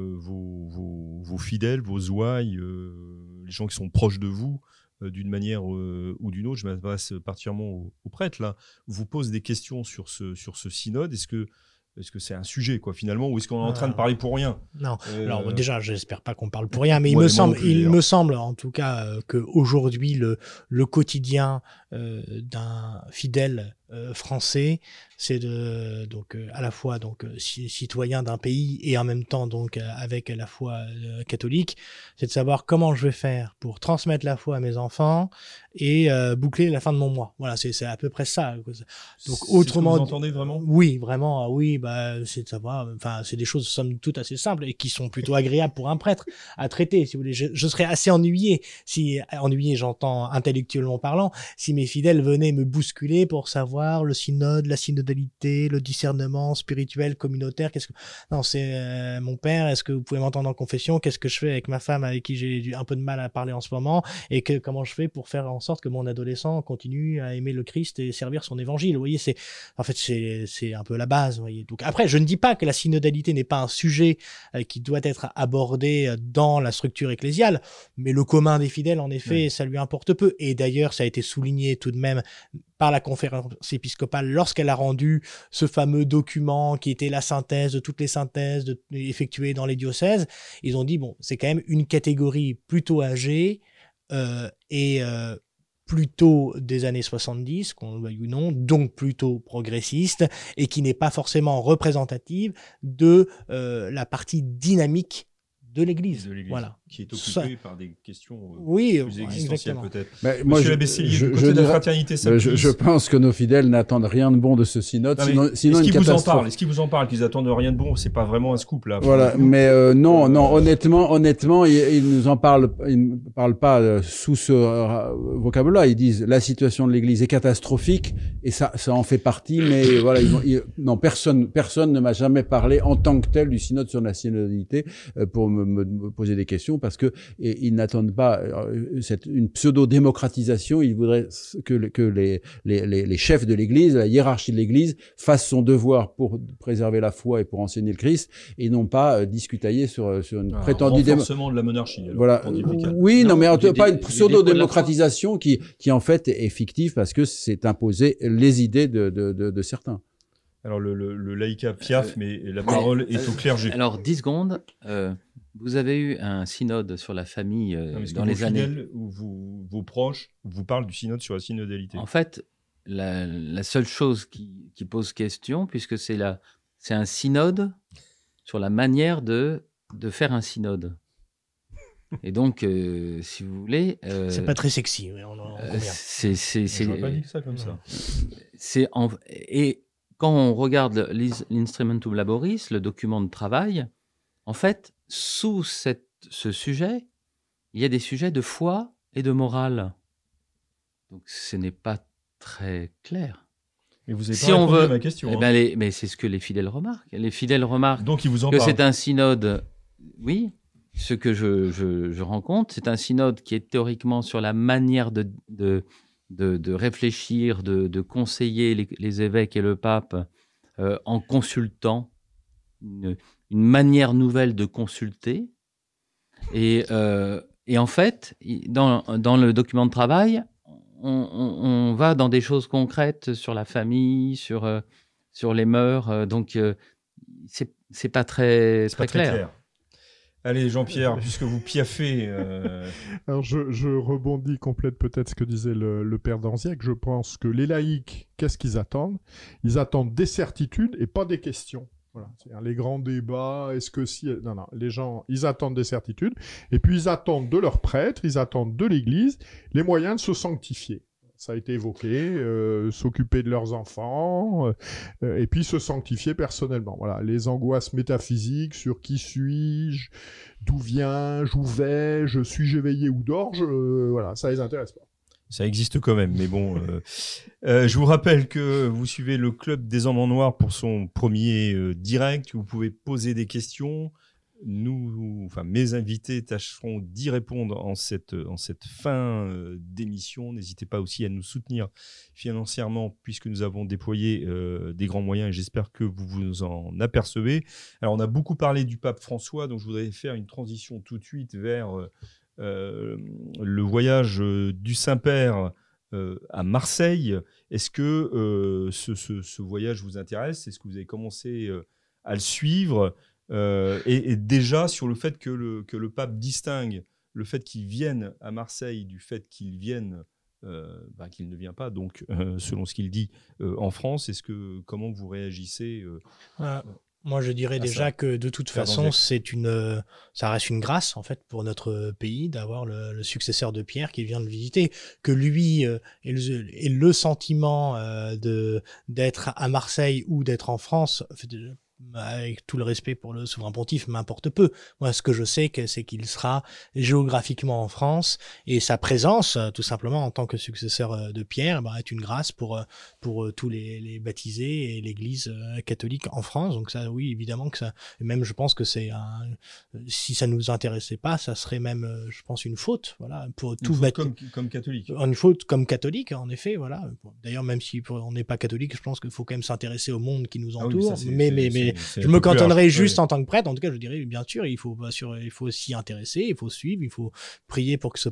vos fidèles, vos ouailles, les gens qui sont proches de vous, d'une manière ou d'une autre, je m'adresse particulièrement aux prêtres, là, vous posent des questions sur ce synode? Est-ce que c'est un sujet, quoi, finalement, ou est-ce qu'on est en train de parler pour rien? Non. Alors déjà, j'espère pas qu'on parle pour rien, mais il me semble en tout cas que aujourd'hui le quotidien d'un fidèle français, c'est à la fois citoyen d'un pays et en même temps avec la foi catholique, c'est de savoir comment je vais faire pour transmettre la foi à mes enfants et boucler la fin de mon mois. Voilà, c'est à peu près ça. Donc autrement, vous entendez vraiment? Oui, vraiment. Oui, c'est de savoir. Enfin, c'est des choses somme toute assez simples et qui sont plutôt agréables pour un prêtre à traiter. Si vous voulez, je serais assez ennuyé j'entends intellectuellement parlant, si mes fidèles venaient me bousculer pour savoir le synode, la synodalité, le discernement spirituel, communautaire. Non, c'est mon père, est-ce que vous pouvez m'entendre en confession? Qu'est-ce que je fais avec ma femme avec qui j'ai un peu de mal à parler en ce moment? Et comment je fais pour faire en sorte que mon adolescent continue à aimer le Christ et servir son évangile? Vous voyez, c'est un peu la base, vous voyez. Donc après, je ne dis pas que la synodalité n'est pas un sujet qui doit être abordé dans la structure ecclésiale, mais le commun des fidèles, en effet, ça lui importe peu. Et d'ailleurs, ça a été souligné tout de même par la conférence épiscopale lorsqu'elle a rendu ce fameux document qui était la synthèse de toutes les synthèses effectuées dans les diocèses. Ils ont dit, bon, c'est quand même une catégorie plutôt âgée et plutôt des années 70, qu'on le veuille ou non, donc plutôt progressiste, et qui n'est pas forcément représentative de la partie dynamique de l'Église. Voilà. Qui est occupée par des questions plus existentielles, peut-être. Monsieur Labesselier, du côté de la fraternité, je pense que nos fidèles n'attendent rien de bon de ce synode, sinon est-ce qu'ils vous en parlent qu'ils attendent rien de bon? C'est pas vraiment un scoop, là. Voilà, mais honnêtement, ils nous en parlent, ils ne parlent pas sous ce vocabulaire. Ils disent la situation de l'Église est catastrophique, et ça en fait partie, mais voilà, non, personne ne m'a jamais parlé en tant que tel du synode sur la synodalité pour me poser des questions, parce que ils n'attendent pas une pseudo-démocratisation. Ils voudraient que les chefs de l'Église, la hiérarchie de l'Église, fassent son devoir pour préserver la foi et pour enseigner le Christ, et non pas discutailler sur une prétendue renforcement de la monarchie. Alors, voilà. Oui, non, mais pas une pseudo-démocratisation qui en fait est fictive, parce que c'est imposer les idées de certains. Alors, le laïcat piaffe, mais la parole est au clergé. Alors, 10 secondes. Vous avez eu un synode sur la famille dans les années... fidèles ou vos proches vous parlent du synode sur la synodalité. En fait, la seule chose qui pose question, puisque c'est un synode sur la manière de faire un synode. Et donc, si vous voulez... c'est pas très sexy, mais on convient. J'aurais pas dit ça comme ça. Et quand on regarde l'Instrumentum Laboris, le document de travail, en fait, sous ce sujet, il y a des sujets de foi et de morale. Donc, ce n'est pas très clair. Mais vous avez pas répondu à ma question. Mais c'est ce que les fidèles remarquent. Les fidèles remarquent donc, ils vous en que parlent. c'est un synode... Oui, ce que je rencontre, c'est un synode qui est théoriquement sur la manière de réfléchir, de conseiller les évêques et le pape en consultant, une manière nouvelle de consulter. Et en fait, dans le document de travail, on va dans des choses concrètes sur la famille, sur les mœurs. Donc, c'est pas très clair. Allez, Jean-Pierre, puisque vous piaffez... Alors, je rebondis, complète peut-être ce que disait le père Danziac. Je pense que les laïcs, qu'est-ce qu'ils attendent ? Ils attendent des certitudes et pas des questions. Voilà. C'est-à-dire les grands débats, est-ce que si... Non, les gens, ils attendent des certitudes. Et puis, ils attendent de leurs prêtres, ils attendent de l'Église les moyens de se sanctifier. Ça a été évoqué, s'occuper de leurs enfants, et puis se sanctifier personnellement. Voilà, les angoisses métaphysiques sur qui suis-je, d'où viens-je, où vais-je, suis-je éveillé ou dors-je, voilà, ça les intéresse pas. Ça existe quand même, mais bon. Je vous rappelle que vous suivez le Club des Hommes en Noir pour son premier direct. Vous pouvez poser des questions. Mes invités tâcheront d'y répondre en cette fin d'émission. N'hésitez pas aussi à nous soutenir financièrement puisque nous avons déployé des grands moyens et j'espère que vous vous en apercevez. Alors, on a beaucoup parlé du pape François, donc je voudrais faire une transition tout de suite vers le voyage du Saint-Père à Marseille. Est-ce que ce voyage vous intéresse ? Est-ce que vous avez commencé à le suivre ? Et déjà sur le fait que le pape distingue le fait qu'il vienne à Marseille du fait qu'il ne vient pas, donc selon ce qu'il dit en France, comment vous réagissez Moi, je dirais déjà que de toute façon, ça reste une grâce en fait pour notre pays d'avoir le successeur de Pierre qui vient de le visiter, que lui ait le sentiment d'être à Marseille ou d'être en France. Avec tout le respect pour le souverain pontife, m'importe peu. Moi, ce que je sais, c'est qu'il sera géographiquement en France et sa présence, tout simplement, en tant que successeur de Pierre, est une grâce pour tous les baptisés et l'Église catholique en France. Donc ça, oui, évidemment que ça. Et même, je pense que si ça nous intéressait pas, ça serait même, je pense, une faute. Voilà, pour tout comme catholique. Une faute comme catholique, en effet. Voilà. D'ailleurs, même si on n'est pas catholique, je pense qu'il faut quand même s'intéresser au monde qui nous entoure. Mais je me cantonnerai juste en tant que prêtre. En tout cas, je dirais, bien sûr, il faut s'y intéresser, il faut suivre, il faut prier pour que ce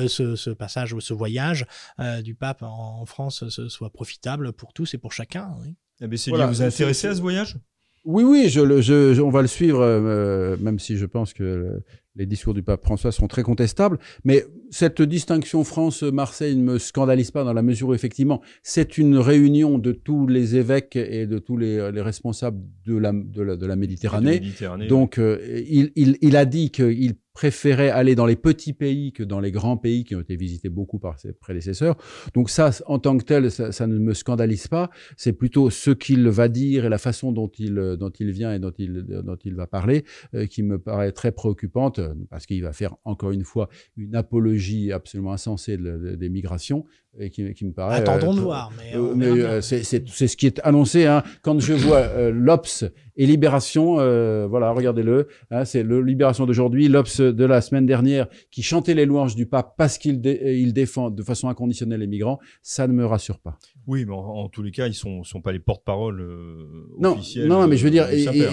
voyage du pape en France soit profitable pour tous et pour chacun. Oui. Voilà, vous intéressez à ce voyage ? Oui, on va le suivre, même si je pense que les discours du pape François sont très contestables. Mais cette distinction France-Marseille ne me scandalise pas dans la mesure où, effectivement, c'est une réunion de tous les évêques et de tous les responsables de la Méditerranée. Donc, il a dit qu'il préférait aller dans les petits pays que dans les grands pays qui ont été visités beaucoup par ses prédécesseurs. Donc ça, en tant que tel, ça ne me scandalise pas. C'est plutôt ce qu'il va dire et la façon dont il vient et dont il va parler qui me paraît très préoccupante, parce qu'il va faire encore une fois une apologie absolument insensée des migrations et qui me paraît... Attendons de voir. C'est ce qui est annoncé. Hein. Quand je vois l'Obs et Libération, voilà, regardez-le. Hein, c'est le Libération d'aujourd'hui, l'Obs de la semaine dernière, qui chantait les louanges du pape parce qu'il défend de façon inconditionnelle les migrants. Ça ne me rassure pas. Oui, mais en tous les cas, ils sont pas les porte-parole officiels. Non, mais je veux dire,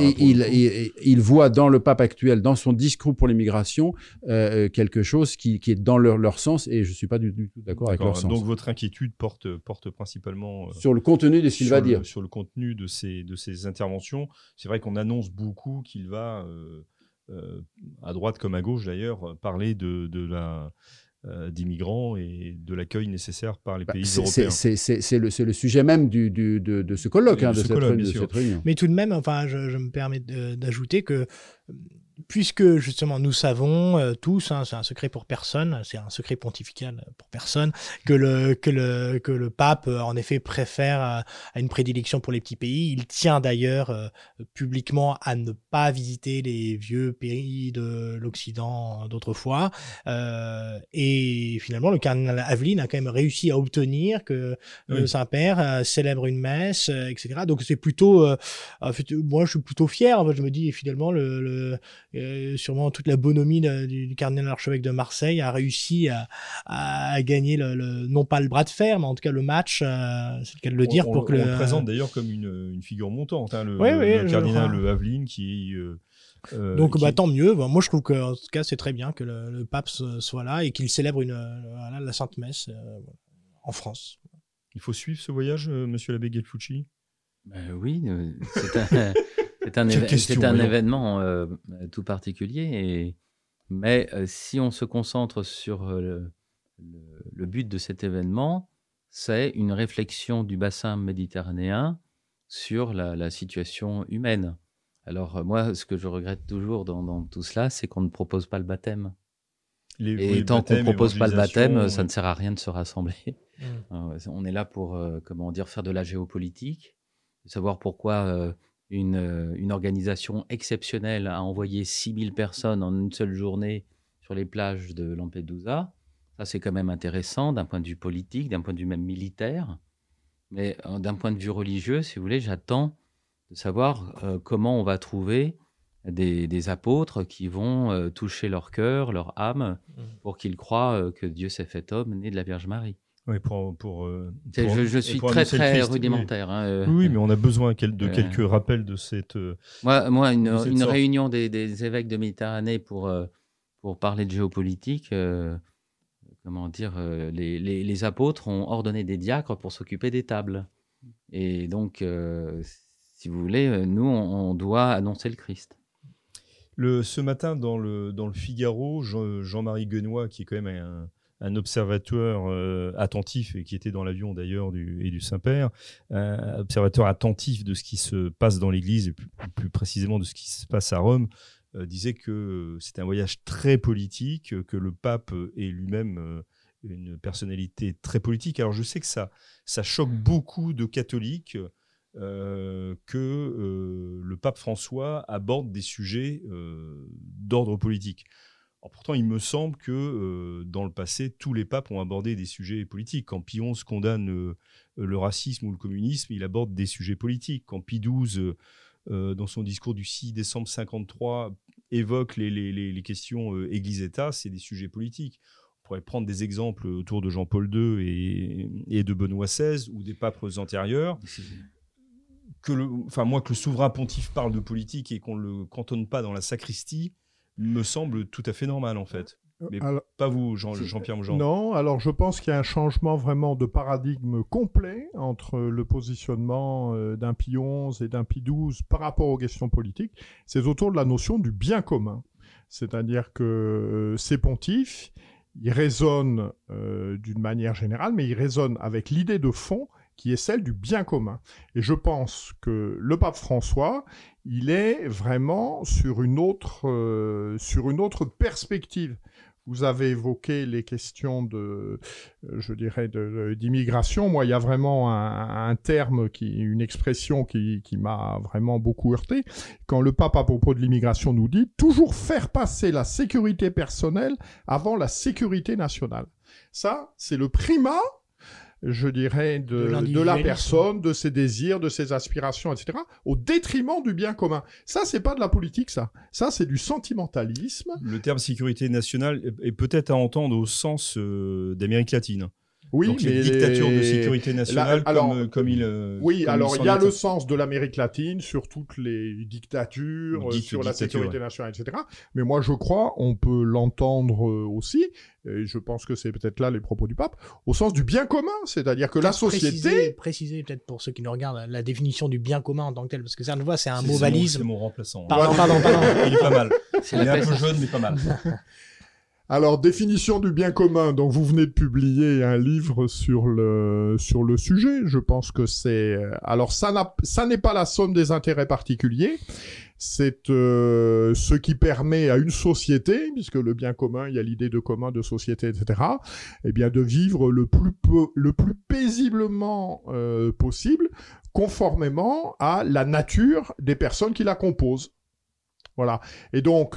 il voit dans le pape actuel, dans son discours pour l'immigration, quelque chose qui est dans leur sens, et je suis pas du tout d'accord avec leur sens. Donc votre inquiétude porte principalement sur le contenu de ce qu'il va dire. Sur le contenu de ces interventions. C'est vrai qu'on annonce beaucoup qu'il va, à droite comme à gauche d'ailleurs, parler des migrants et de l'accueil nécessaire par les pays européens. C'est le sujet même de ce colloque, de cette réunion. Mais tout de même, enfin, je me permets d'ajouter que, puisque justement nous savons tous, c'est un secret pour personne, c'est un secret pontifical pour personne, que le pape en effet préfère à une prédilection pour les petits pays. Il tient d'ailleurs publiquement à ne pas visiter les vieux pays de l'Occident d'autrefois. Et finalement, le cardinal Aveline a quand même réussi à obtenir que le Saint-Père célèbre une messe, etc. Donc c'est plutôt, moi je suis plutôt fier. Je me dis finalement sûrement toute la bonhomie du cardinal archevêque de Marseille a réussi à gagner non pas le bras de fer, mais en tout cas le match, c'est le cas de le dire. On le présente d'ailleurs comme une figure montante, le cardinal Aveline qui... Donc tant mieux. Moi je trouve que en tout cas c'est très bien que le pape soit là et qu'il célèbre la Sainte Messe en France. Il faut suivre ce voyage, monsieur l'abbé Gelfucci. Oui, c'est un événement tout particulier. Mais si on se concentre sur le but de cet événement, c'est une réflexion du bassin méditerranéen sur la situation humaine. Alors moi, ce que je regrette toujours dans tout cela, c'est qu'on ne propose pas le baptême. Tant qu'on ne propose pas le baptême, ça ne sert à rien de se rassembler. On est là pour faire de la géopolitique, savoir pourquoi une organisation exceptionnelle a envoyé 6000 personnes en une seule journée sur les plages de Lampedusa. Ça, c'est quand même intéressant d'un point de vue politique, d'un point de vue même militaire. Mais d'un point de vue religieux, si vous voulez, j'attends de savoir comment on va trouver des apôtres qui vont toucher leur cœur, leur âme, pour qu'ils croient que Dieu s'est fait homme, né de la Vierge Marie. Oui, je suis très rudimentaire. Oui, mais on a besoin de quelques rappels de cette... Moi, une réunion des évêques de Méditerranée pour parler de géopolitique, les apôtres ont ordonné des diacres pour s'occuper des tables. Et donc, si vous voulez, nous, on doit annoncer le Christ. Ce matin, dans le Figaro, Jean-Marie Guenois, qui est quand même un observateur attentif, et qui était dans l'avion d'ailleurs du Saint-Père, observateur attentif de ce qui se passe dans l'Église, et plus précisément de ce qui se passe à Rome, disait que c'était un voyage très politique, que le pape est lui-même une personnalité très politique. Alors je sais que ça choque beaucoup de catholiques que le pape François aborde des sujets d'ordre politique. Alors pourtant, il me semble que dans le passé, tous les papes ont abordé des sujets politiques. Quand Pie XI condamne le racisme ou le communisme, il aborde des sujets politiques. Quand Pie XII, dans son discours du 6 décembre 1953, évoque les questions Église-État, c'est des sujets politiques. On pourrait prendre des exemples autour de Jean-Paul II et de Benoît XVI ou des papes antérieurs. Que le souverain pontife parle de politique et qu'on ne le cantonne pas dans la sacristie me semble tout à fait normal, en fait. Mais pas vous, Jean-Pierre Mougeant. Non, alors je pense qu'il y a un changement vraiment de paradigme complet entre le positionnement d'un Pie XI et d'un Pie XII par rapport aux questions politiques. C'est autour de la notion du bien commun. C'est-à-dire que ces pontifes, ils raisonnent d'une manière générale, mais ils raisonnent avec l'idée de fond qui est celle du bien commun. Et je pense que le pape François, il est vraiment sur une autre perspective. Vous avez évoqué les questions d'immigration. Moi, il y a vraiment un terme, une expression qui m'a vraiment beaucoup heurté. Quand le pape, à propos de l'immigration, nous dit « toujours faire passer la sécurité personnelle avant la sécurité nationale ». Ça, c'est le primat, je dirais, de la personne, de ses désirs, de ses aspirations, etc., au détriment du bien commun. Ça, c'est pas de la politique, ça. Ça, c'est du sentimentalisme. Le terme sécurité nationale est peut-être à entendre au sens d'Amérique latine. Oui, Donc mais les dictatures de sécurité nationale, comme il. Oui, comme alors il il y a s'en est- le sens de l'Amérique latine sur toutes les dictatures, Dites sur la dictature, sécurité ouais. nationale, etc. Mais moi, je crois, on peut l'entendre aussi, et je pense que c'est peut-être là les propos du pape, au sens du bien commun, c'est-à-dire que la société... Préciser peut-être pour ceux qui nous regardent la définition du bien commun en tant que tel, parce que ça, c'est un C'est mot mon- valise. C'est mon remplaçant. Pardon. Il est pas mal. C'est Il est la un paix peu jeune, mais pas mal. Alors, définition du bien commun. Donc, vous venez de publier un livre sur le sujet. Je pense que c'est... Alors, ça n'est pas la somme des intérêts particuliers. C'est ce qui permet à une société, puisque le bien commun, il y a l'idée de commun, de société, etc., eh bien, de vivre le plus paisiblement possible, conformément à la nature des personnes qui la composent. Voilà. Et donc,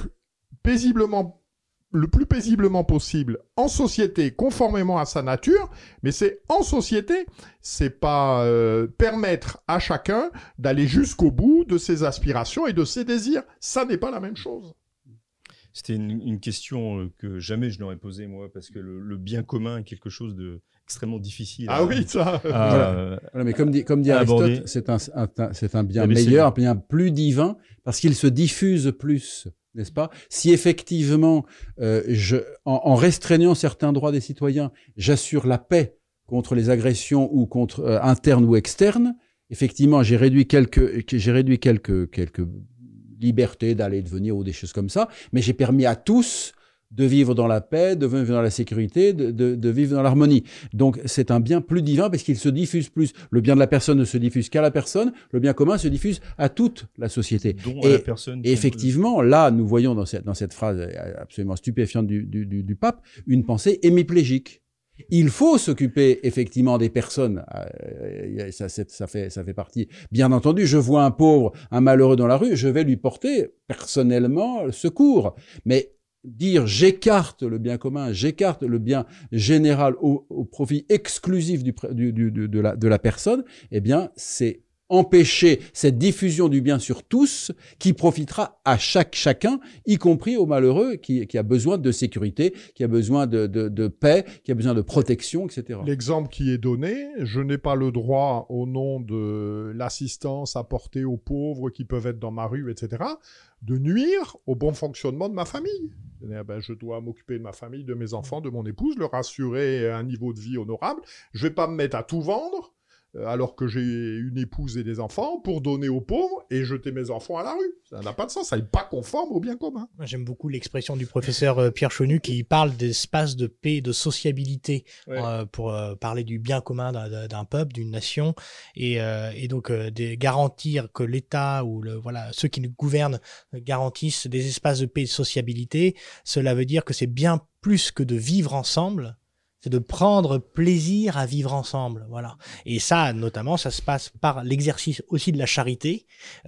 le plus paisiblement possible en société, conformément à sa nature, mais c'est en société, c'est pas permettre à chacun d'aller jusqu'au bout de ses aspirations et de ses désirs. Ça n'est pas la même chose. C'était une question que jamais je n'aurais posée, moi, parce que le bien commun est quelque chose de extrêmement difficile. Ah oui, ça. Voilà, mais comme dit aborder. Aristote, c'est un bien Mais c'est meilleur, un bien plus divin, parce qu'il se diffuse plus, n'est-ce pas? Si effectivement, en restreignant certains droits des citoyens, j'assure la paix contre les agressions ou contre internes ou externes, effectivement, j'ai réduit quelques libertés d'aller et de venir ou des choses comme ça, mais j'ai permis à tous de vivre dans la paix, de vivre dans la sécurité, de vivre dans l'harmonie. Donc c'est un bien plus divin parce qu'il se diffuse plus. Le bien de la personne ne se diffuse qu'à la personne, le bien commun se diffuse à toute la société. Dont à la personne. Et effectivement, là, nous voyons dans cette phrase absolument stupéfiante du pape, une pensée hémiplégique. Il faut s'occuper effectivement des personnes. Ça fait partie. Bien entendu, je vois un pauvre, un malheureux dans la rue, je vais lui porter personnellement secours. Mais dire j'écarte le bien commun, j'écarte le bien général au profit exclusif de la personne, eh bien, c'est empêcher cette diffusion du bien sur tous qui profitera à chacun, y compris au malheureux qui a besoin de sécurité, qui a besoin de paix, qui a besoin de protection, etc. L'exemple qui est donné, je n'ai pas le droit, au nom de l'assistance apportée aux pauvres qui peuvent être dans ma rue, etc., de nuire au bon fonctionnement de ma famille. Je dois m'occuper de ma famille, de mes enfants, de mon épouse, leur assurer un niveau de vie honorable. Je ne vais pas me mettre à tout vendre alors que j'ai une épouse et des enfants, pour donner aux pauvres et jeter mes enfants à la rue. Ça n'a pas de sens, ça n'est pas conforme au bien commun. Moi, j'aime beaucoup l'expression du professeur Pierre Chenu qui parle d'espace de paix et de sociabilité pour parler du bien commun d'un peuple, d'une nation, et donc de garantir que l'État ou ceux qui nous gouvernent garantissent des espaces de paix et de sociabilité. Cela veut dire que c'est bien plus que de vivre ensemble, c'est de prendre plaisir à vivre ensemble, voilà. Et ça, notamment, ça se passe par l'exercice aussi de la charité,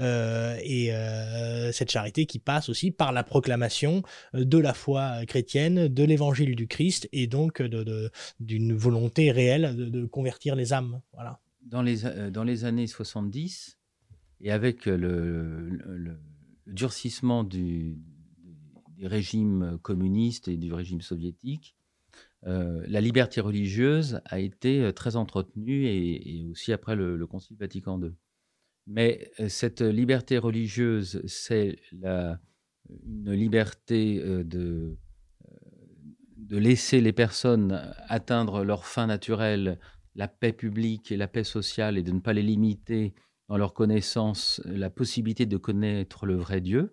cette charité qui passe aussi par la proclamation de la foi chrétienne, de l'évangile du Christ, et donc d'une volonté réelle de convertir les âmes, voilà. Dans les années 70, et avec le durcissement des régimes communistes et du régime soviétique, la liberté religieuse a été très entretenue et aussi après le Concile Vatican II. Mais cette liberté religieuse, c'est une liberté de laisser les personnes atteindre leur fin naturelle, la paix publique et la paix sociale, et de ne pas les limiter dans leur connaissance, la possibilité de connaître le vrai Dieu.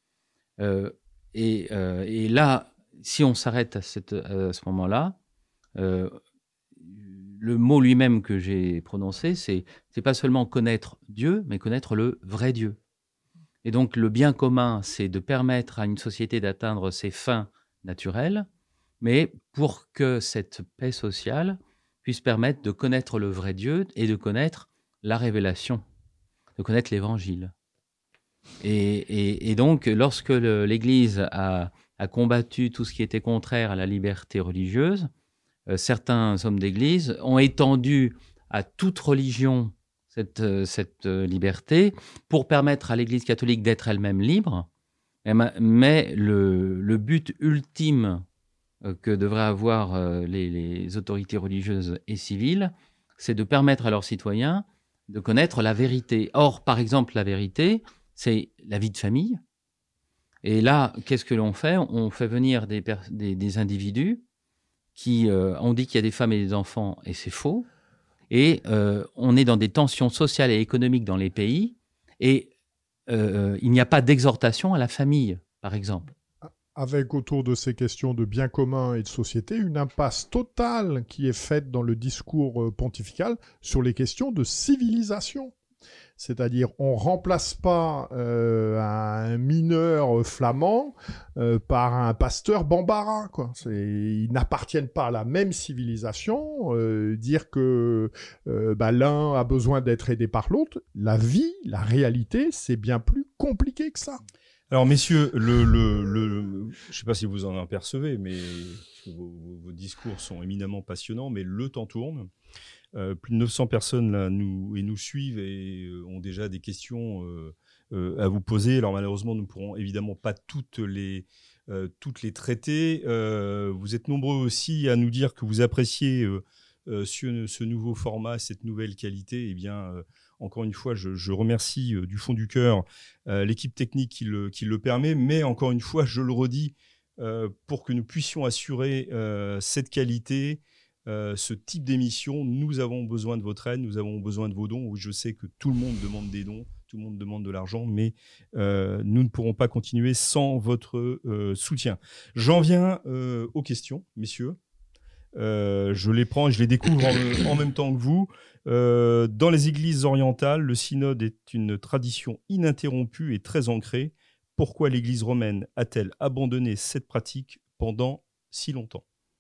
Et là, si on s'arrête à ce moment-là, le mot lui-même que j'ai prononcé, c'est pas seulement connaître Dieu, mais connaître le vrai Dieu. Et donc le bien commun, c'est de permettre à une société d'atteindre ses fins naturelles, mais pour que cette paix sociale puisse permettre de connaître le vrai Dieu et de connaître la révélation, de connaître l'Évangile. Et donc, lorsque l'Église a combattu tout ce qui était contraire à la liberté religieuse, certains hommes d'Église ont étendu à toute religion cette liberté pour permettre à l'Église catholique d'être elle-même libre. Mais le but ultime que devraient avoir les autorités religieuses et civiles, c'est de permettre à leurs citoyens de connaître la vérité. Or, par exemple, la vérité, c'est la vie de famille. Et là, qu'est-ce que l'on fait ? On fait venir des individus qui ont dit qu'il y a des femmes et des enfants, et c'est faux. Et on est dans des tensions sociales et économiques dans les pays, et il n'y a pas d'exhortation à la famille, par exemple. Avec autour de ces questions de bien commun et de société, une impasse totale qui est faite dans le discours pontifical sur les questions de civilisation. C'est-à-dire, on ne remplace pas un mineur flamand par un pasteur bambara, quoi. Ils n'appartiennent pas à la même civilisation. Dire que l'un a besoin d'être aidé par l'autre, la vie, la réalité, c'est bien plus compliqué que ça. Alors, messieurs, je ne sais pas si vous en apercevez, mais vos discours sont éminemment passionnants, mais le temps tourne. Plus de 900 personnes là, nous suivent et ont déjà des questions à vous poser. Alors, malheureusement, nous ne pourrons évidemment pas toutes les traiter. Vous êtes nombreux aussi à nous dire que vous appréciez ce nouveau format, cette nouvelle qualité. Eh bien, encore une fois, je remercie du fond du cœur l'équipe technique qui le permet, mais encore une fois, je le redis, pour que nous puissions assurer cette qualité, ce type d'émission, nous avons besoin de votre aide, nous avons besoin de vos dons. Oui, je sais que tout le monde demande des dons, tout le monde demande de l'argent, mais nous ne pourrons pas continuer sans votre soutien. J'en viens aux questions, messieurs. Je les prends et je les découvre en même temps que vous. Dans les églises orientales, le synode est une tradition ininterrompue et très ancrée. Pourquoi l'Église romaine a-t-elle abandonné cette pratique pendant si longtemps ?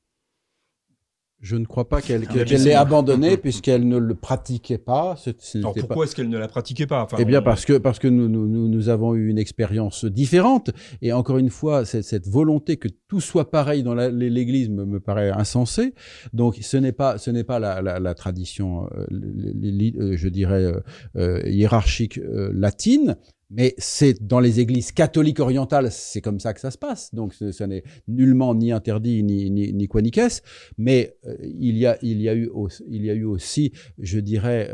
Je ne crois pas qu'elle l'ait abandonné puisqu'elle ne le pratiquait pas. Alors pourquoi est-ce qu'elle ne la pratiquait pas ? Eh bien parce que nous avons eu une expérience différente. Et encore une fois, cette volonté que tout soit pareil dans l'Église me paraît insensée. Donc ce n'est pas la tradition, je dirais, hiérarchique latine. Mais c'est dans les églises catholiques orientales, c'est comme ça que ça se passe. Donc, ça n'est nullement ni interdit ni quoi ni qu'est-ce. Mais il y a eu aussi, je dirais,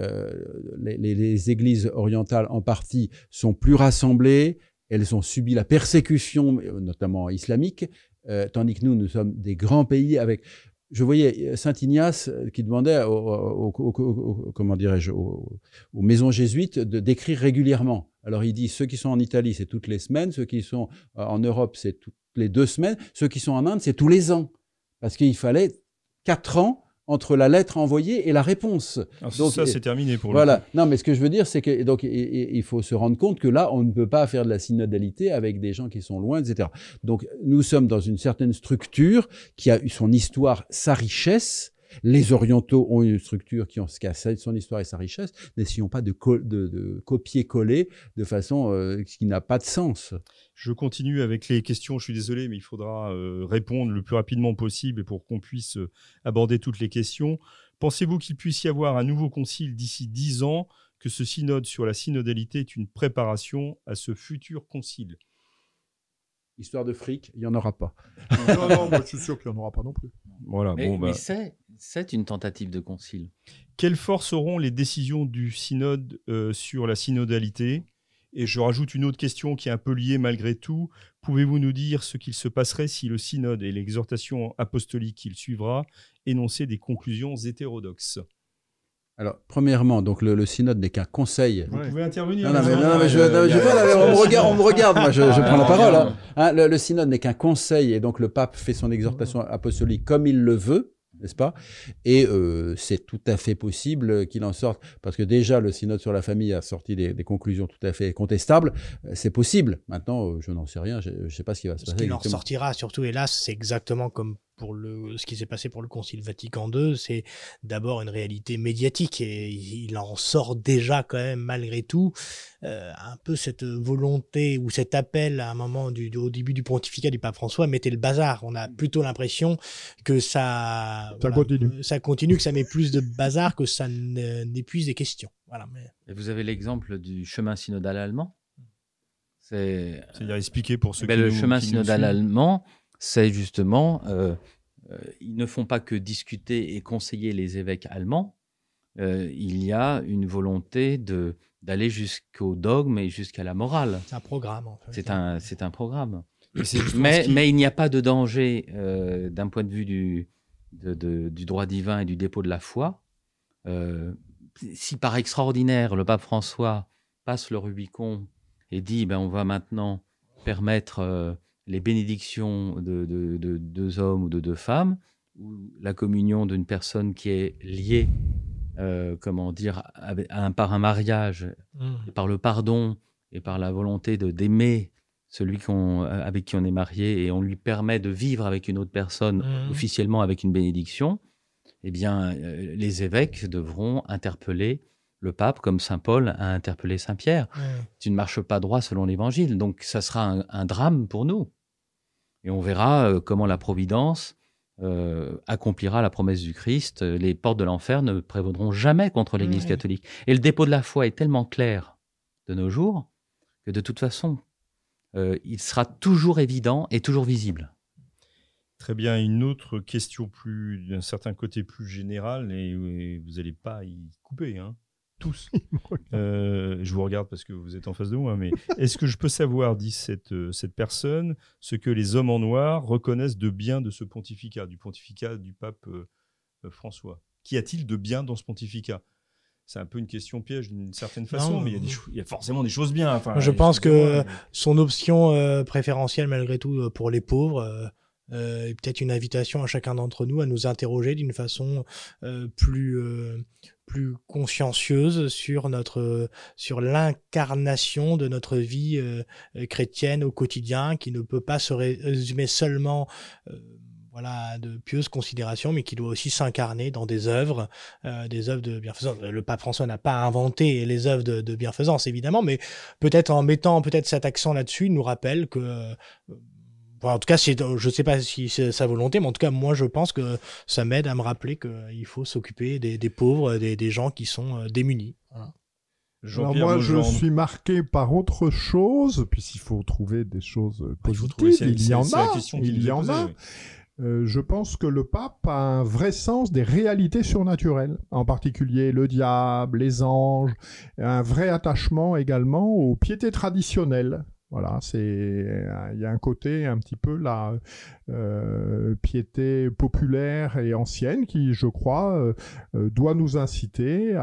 les églises orientales en partie sont plus rassemblées. Elles ont subi la persécution, notamment islamique, tandis que nous sommes des grands pays avec. Je voyais Saint Ignace qui demandait comment dirais-je, aux maisons jésuites d'écrire régulièrement. Alors il dit, ceux qui sont en Italie, c'est toutes les semaines, ceux qui sont en Europe, c'est toutes les 2 semaines, ceux qui sont en Inde, c'est tous les ans. Parce qu'il fallait 4 ans entre la lettre envoyée et la réponse. Alors, donc, ça, c'est terminé pour voilà. le coup. Non, mais ce que je veux dire, c'est que donc il faut se rendre compte que là, on ne peut pas faire de la synodalité avec des gens qui sont loin, etc. Donc, nous sommes dans une certaine structure qui a eu son histoire, sa richesse. Les orientaux ont une structure qui a son histoire et sa richesse. N'essayons pas de copier-coller de façon qui n'a pas de sens. Je continue avec les questions. Je suis désolé, mais il faudra répondre le plus rapidement possible pour qu'on puisse aborder toutes les questions. Pensez-vous qu'il puisse y avoir un nouveau concile d'ici 10 ans, que ce synode sur la synodalité est une préparation à ce futur concile ? Histoire de fric, il n'y en aura pas. Non, moi je suis sûr qu'il n'y en aura pas non plus. Voilà, mais c'est une tentative de concile. Quelle force auront les décisions du synode sur la synodalité ? Et je rajoute une autre question qui est un peu liée malgré tout. Pouvez-vous nous dire ce qu'il se passerait si le synode et l'exhortation apostolique qu'il suivra énonçaient des conclusions hétérodoxes ? Alors, premièrement, donc le synode n'est qu'un conseil. Vous pouvez intervenir. Non, on me regarde, moi je prends la parole. Hein, le synode n'est qu'un conseil et donc le pape fait son exhortation apostolique comme il le veut, n'est-ce pas ? Et c'est tout à fait possible qu'il en sorte, parce que déjà le synode sur la famille a sorti des conclusions tout à fait contestables. C'est possible. Maintenant, je n'en sais rien, je ne sais pas ce qui va se passer. Ce qui en sortira, surtout, hélas, c'est exactement comme pour ce qui s'est passé pour le Concile Vatican II, c'est d'abord une réalité médiatique et il en sort déjà quand même malgré tout un peu cette volonté ou cet appel à un moment au début du pontificat du pape François, mettez le bazar. On a plutôt l'impression que ça continue, que ça met plus de bazar que ça n'épuise des questions. Voilà. Et vous avez l'exemple du chemin synodal allemand. C'est-à-dire expliquer pour ceux le chemin synodal allemand, c'est justement, ils ne font pas que discuter et conseiller les évêques allemands. Il y a une volonté d'aller jusqu'au dogme et jusqu'à la morale. C'est un programme, en fait. C'est un programme. Mais il n'y a pas de danger d'un point de vue du droit divin et du dépôt de la foi. Si par extraordinaire, le pape François passe le Rubicon et dit on va maintenant permettre les bénédictions de deux hommes ou de deux femmes, ou la communion d'une personne qui est liée par un mariage, et par le pardon et par la volonté d'aimer celui avec qui on est marié, et on lui permet de vivre avec une autre personne officiellement avec une bénédiction, eh bien, les évêques devront interpeller le pape comme saint Paul a interpellé saint Pierre. Tu ne marches pas droit selon l'évangile, donc ça sera un drame pour nous. Et on verra comment la providence accomplira la promesse du Christ. Les portes de l'enfer ne prévaudront jamais contre l'Église catholique. Et le dépôt de la foi est tellement clair de nos jours que de toute façon, il sera toujours évident et toujours visible. Très bien. Une autre question d'un certain côté plus général, et vous n'allez pas y couper, hein, tous. Je vous regarde parce que vous êtes en face de moi, mais est-ce que je peux savoir, dit cette personne, ce que les hommes en noir reconnaissent de bien de ce pontificat, du pontificat du pape François? Qu'y a-t-il de bien dans ce pontificat? C'est un peu une question piège d'une certaine façon, mais il y a forcément des choses bien. Enfin, je pense que son option préférentielle, malgré tout, pour les pauvres, est peut-être une invitation à chacun d'entre nous à nous interroger d'une façon plus consciencieuse sur l'incarnation de notre vie chrétienne au quotidien, qui ne peut pas se résumer seulement de pieuses considérations, mais qui doit aussi s'incarner dans des œuvres de bienfaisance. Le pape François n'a pas inventé les œuvres de bienfaisance, évidemment, mais peut-être en mettant cet accent là-dessus, il nous rappelle que en tout cas, je ne sais pas si c'est sa volonté, mais en tout cas, moi, je pense que ça m'aide à me rappeler qu'il faut s'occuper des pauvres, des gens qui sont démunis. Voilà. Alors moi, je suis marqué par autre chose, puisqu'il faut trouver des choses positives. Il y en a. Je pense que le pape a un vrai sens des réalités surnaturelles, en particulier le diable, les anges, un vrai attachement également aux piétés traditionnelles. Voilà, il y a un côté un petit peu la piété populaire et ancienne qui, je crois, doit nous inciter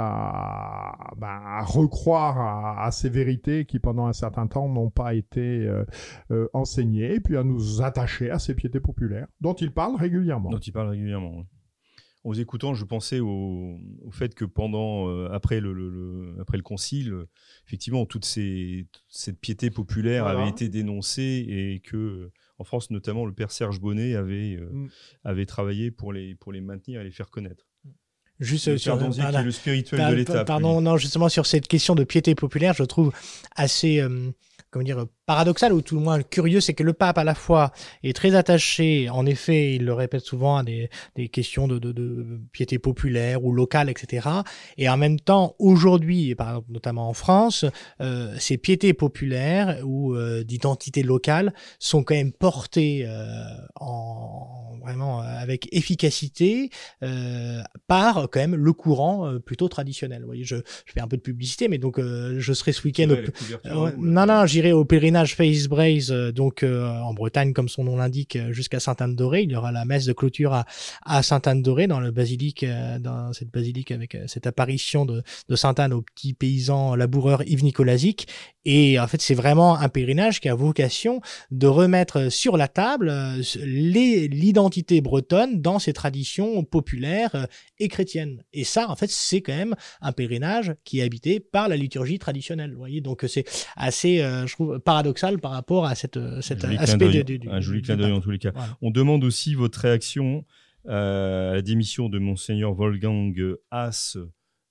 à recroire à ces vérités qui, pendant un certain temps, n'ont pas été enseignées, et puis à nous attacher à ces piétés populaires, dont il parle régulièrement. Oui. En vous écoutant, je pensais au fait que après le concile, effectivement, toute cette piété populaire avait été dénoncée, et que, en France notamment, le père Serge Bonnet avait travaillé pour les maintenir et les faire connaître. Juste qui est le spirituel de l'État. Justement sur cette question de piété populaire, je trouve assez paradoxal, ou tout le moins curieux, c'est que le pape à la fois est très attaché, en effet, il le répète souvent, à des questions de piété populaire ou locale, etc. Et en même temps, aujourd'hui, et par exemple, notamment en France, ces piétés populaires ou d'identité locale sont quand même portées vraiment avec efficacité par quand même le courant plutôt traditionnel. Vous voyez, je fais un peu de publicité, mais donc je serai ce week-end. J'irai au pèlerinage Face-Braise, en Bretagne, comme son nom l'indique, jusqu'à Sainte-Anne-d'Auray. Il y aura la messe de clôture à Sainte-Anne-d'Auray, dans cette basilique avec cette apparition de Sainte-Anne au petit paysan laboureur Yves Nicolazic. Et en fait, c'est vraiment un pèlerinage qui a vocation de remettre sur la table l'identité bretonne dans ses traditions populaires et chrétiennes. Et ça, en fait, c'est quand même un pèlerinage qui est habité par la liturgie traditionnelle. Vous voyez, donc c'est assez, je trouve, paradoxal par rapport à cet aspect un joli clin d'œil en tous les cas. Voilà. On demande aussi votre réaction à la démission de Monseigneur Wolfgang Haas.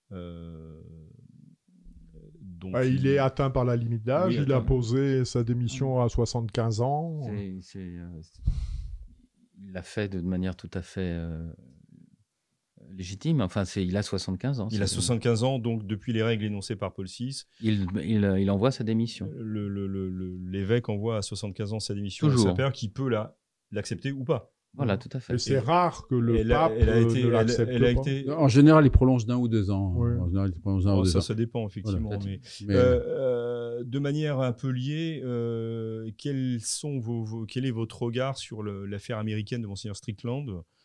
Il est atteint par la limite d'âge. Il a posé sa démission à 75 ans. Il l'a fait de manière tout à fait légitime. Enfin, il a 75 ans. Il a 75 ans, donc depuis les règles énoncées par Paul VI, il envoie sa démission. L'évêque envoie à 75 ans sa démission. Toujours. Sa père qui peut l'accepter ou pas. Voilà, tout à fait. Et c'est rare que le Elle a- pape elle a été- ne l'accepte elle a pas. été- En général, il prolonge d'1 ou 2 ans. Ouais. En général, il prolonge d'1 ou 2 ans. Ça dépend effectivement. Voilà. Mais, Mais- de manière un peu liée, quel est votre regard sur l'affaire américaine de Monseigneur Strickland,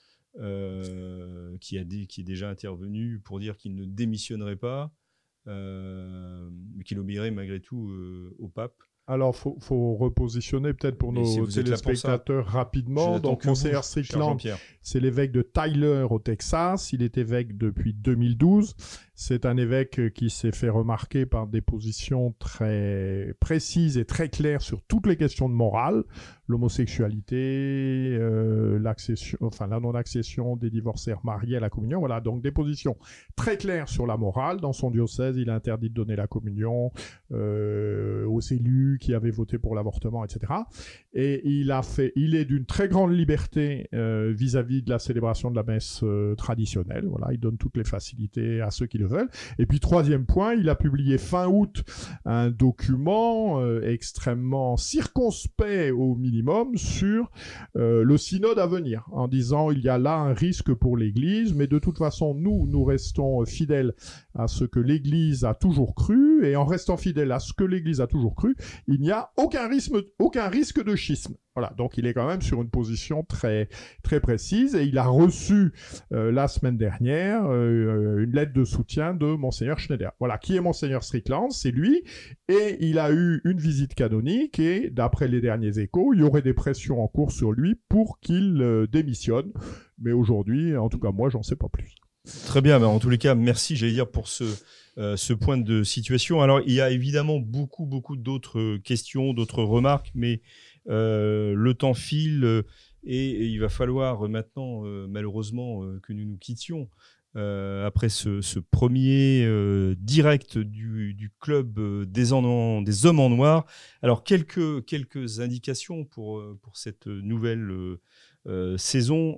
qui est déjà intervenu pour dire qu'il ne démissionnerait pas, mais qu'il obéirait malgré tout au pape? Alors, faut repositionner peut-être pour Mais si nos vous êtes là pour ça, téléspectateurs rapidement. J'attends Donc, que Monseigneur vous, cher Strickland, Jean-Pierre. c'est l'évêque de Tyler au Texas. Il est évêque depuis 2012. C'est un évêque qui s'est fait remarquer par des positions très précises et très claires sur toutes les questions de morale, l'homosexualité, la non-accession des divorcés mariés à la communion. Voilà, donc des positions très claires sur la morale. Dans son diocèse, il a interdit de donner la communion aux élus qui avaient voté pour l'avortement, etc. Et il est d'une très grande liberté vis-à-vis de la célébration de la messe traditionnelle. Voilà, il donne toutes les facilités à ceux qui le veulent. Et puis, troisième point, il a publié fin août un document extrêmement circonspect au minimum sur le synode à venir, en disant il y a là un risque pour l'Église, mais de toute façon, nous restons fidèles à ce que l'Église a toujours cru, et en restant fidèles à ce que l'Église a toujours cru, il n'y a aucun risque de schisme. Voilà, donc il est quand même sur une position très, très précise, et il a reçu la semaine dernière une lettre de soutien de Monseigneur Schneider. Voilà, qui est Monseigneur Strickland? C'est lui, et il a eu une visite canonique, et d'après les derniers échos, il y aurait des pressions en cours sur lui pour qu'il démissionne. Mais aujourd'hui, en tout cas moi, j'en sais pas plus. Très bien, mais en tous les cas, merci, j'allais dire, pour ce point de situation. Alors, il y a évidemment beaucoup d'autres questions, d'autres remarques, mais le temps file et il va falloir maintenant, malheureusement, que nous nous quittions après ce premier direct du club des hommes en noir. Alors, quelques indications pour cette nouvelle saison.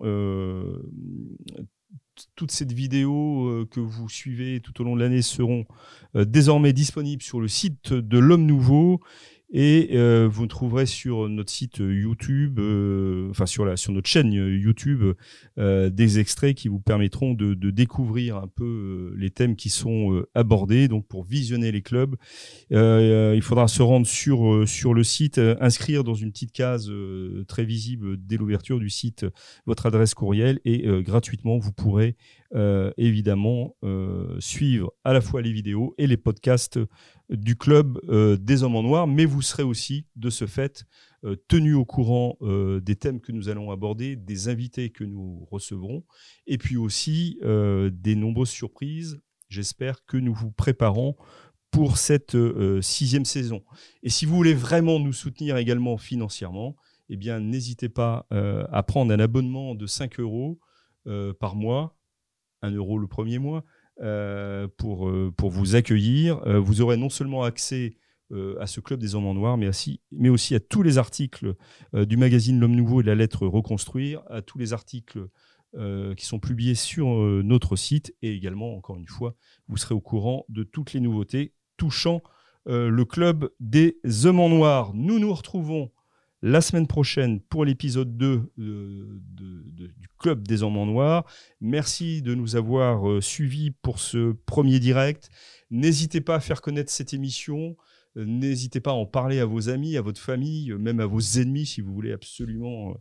Toutes ces vidéos que vous suivez tout au long de l'année seront désormais disponibles sur le site de l'Homme Nouveau, et vous trouverez sur notre site YouTube, sur notre chaîne YouTube, des extraits qui vous permettront de découvrir un peu les thèmes qui sont abordés. Donc, pour visionner les clubs, il faudra se rendre sur le site, inscrire dans une petite case très visible dès l'ouverture du site votre adresse courriel, et gratuitement vous pourrez évidemment suivre à la fois les vidéos et les podcasts du club des hommes en noir, mais vous serez aussi de ce fait tenu au courant des thèmes que nous allons aborder, des invités que nous recevrons, et puis aussi des nombreuses surprises, j'espère, que nous vous préparons pour cette 6e saison. Et si vous voulez vraiment nous soutenir également financièrement, eh bien, n'hésitez pas à prendre un abonnement de 5 € par mois, 1 € le premier mois, pour vous accueillir. Vous aurez non seulement accès à ce club des hommes en noir, mais aussi à tous les articles du magazine L'Homme Nouveau et de la lettre Reconstruire, à tous les articles qui sont publiés sur notre site, et également, encore une fois, vous serez au courant de toutes les nouveautés touchant le club des hommes en noir. Nous nous retrouvons la semaine prochaine pour l'épisode 2 du Club des Hommes en Noir. Merci de nous avoir suivis pour ce premier direct. N'hésitez pas à faire connaître cette émission. N'hésitez pas à en parler à vos amis, à votre famille, même à vos ennemis si vous voulez absolument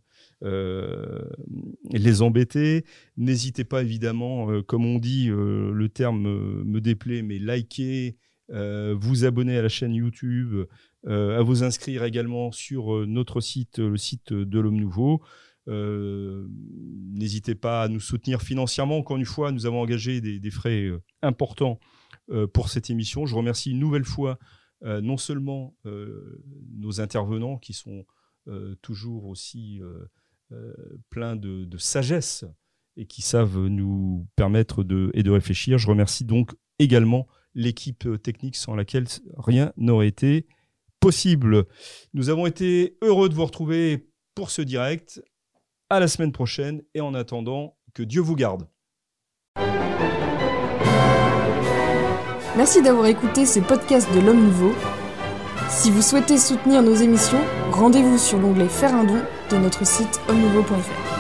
les embêter. N'hésitez pas évidemment, comme on dit, le terme me déplaît, mais likez, vous abonner à la chaîne YouTube, à vous inscrire également sur notre site, le site de l'Homme Nouveau. N'hésitez pas à nous soutenir financièrement. Encore une fois, nous avons engagé des frais importants pour cette émission. Je remercie une nouvelle fois non seulement nos intervenants qui sont toujours aussi pleins de sagesse et qui savent nous permettre de réfléchir. Je remercie donc également l'équipe technique sans laquelle rien n'aurait été possible. Nous avons été heureux de vous retrouver pour ce direct. À la semaine prochaine, et en attendant, que Dieu vous garde. Merci d'avoir écouté ce podcast de l'Homme Nouveau. Si vous souhaitez soutenir nos émissions, rendez-vous sur l'onglet Faire un don de notre site omnouveau.fr.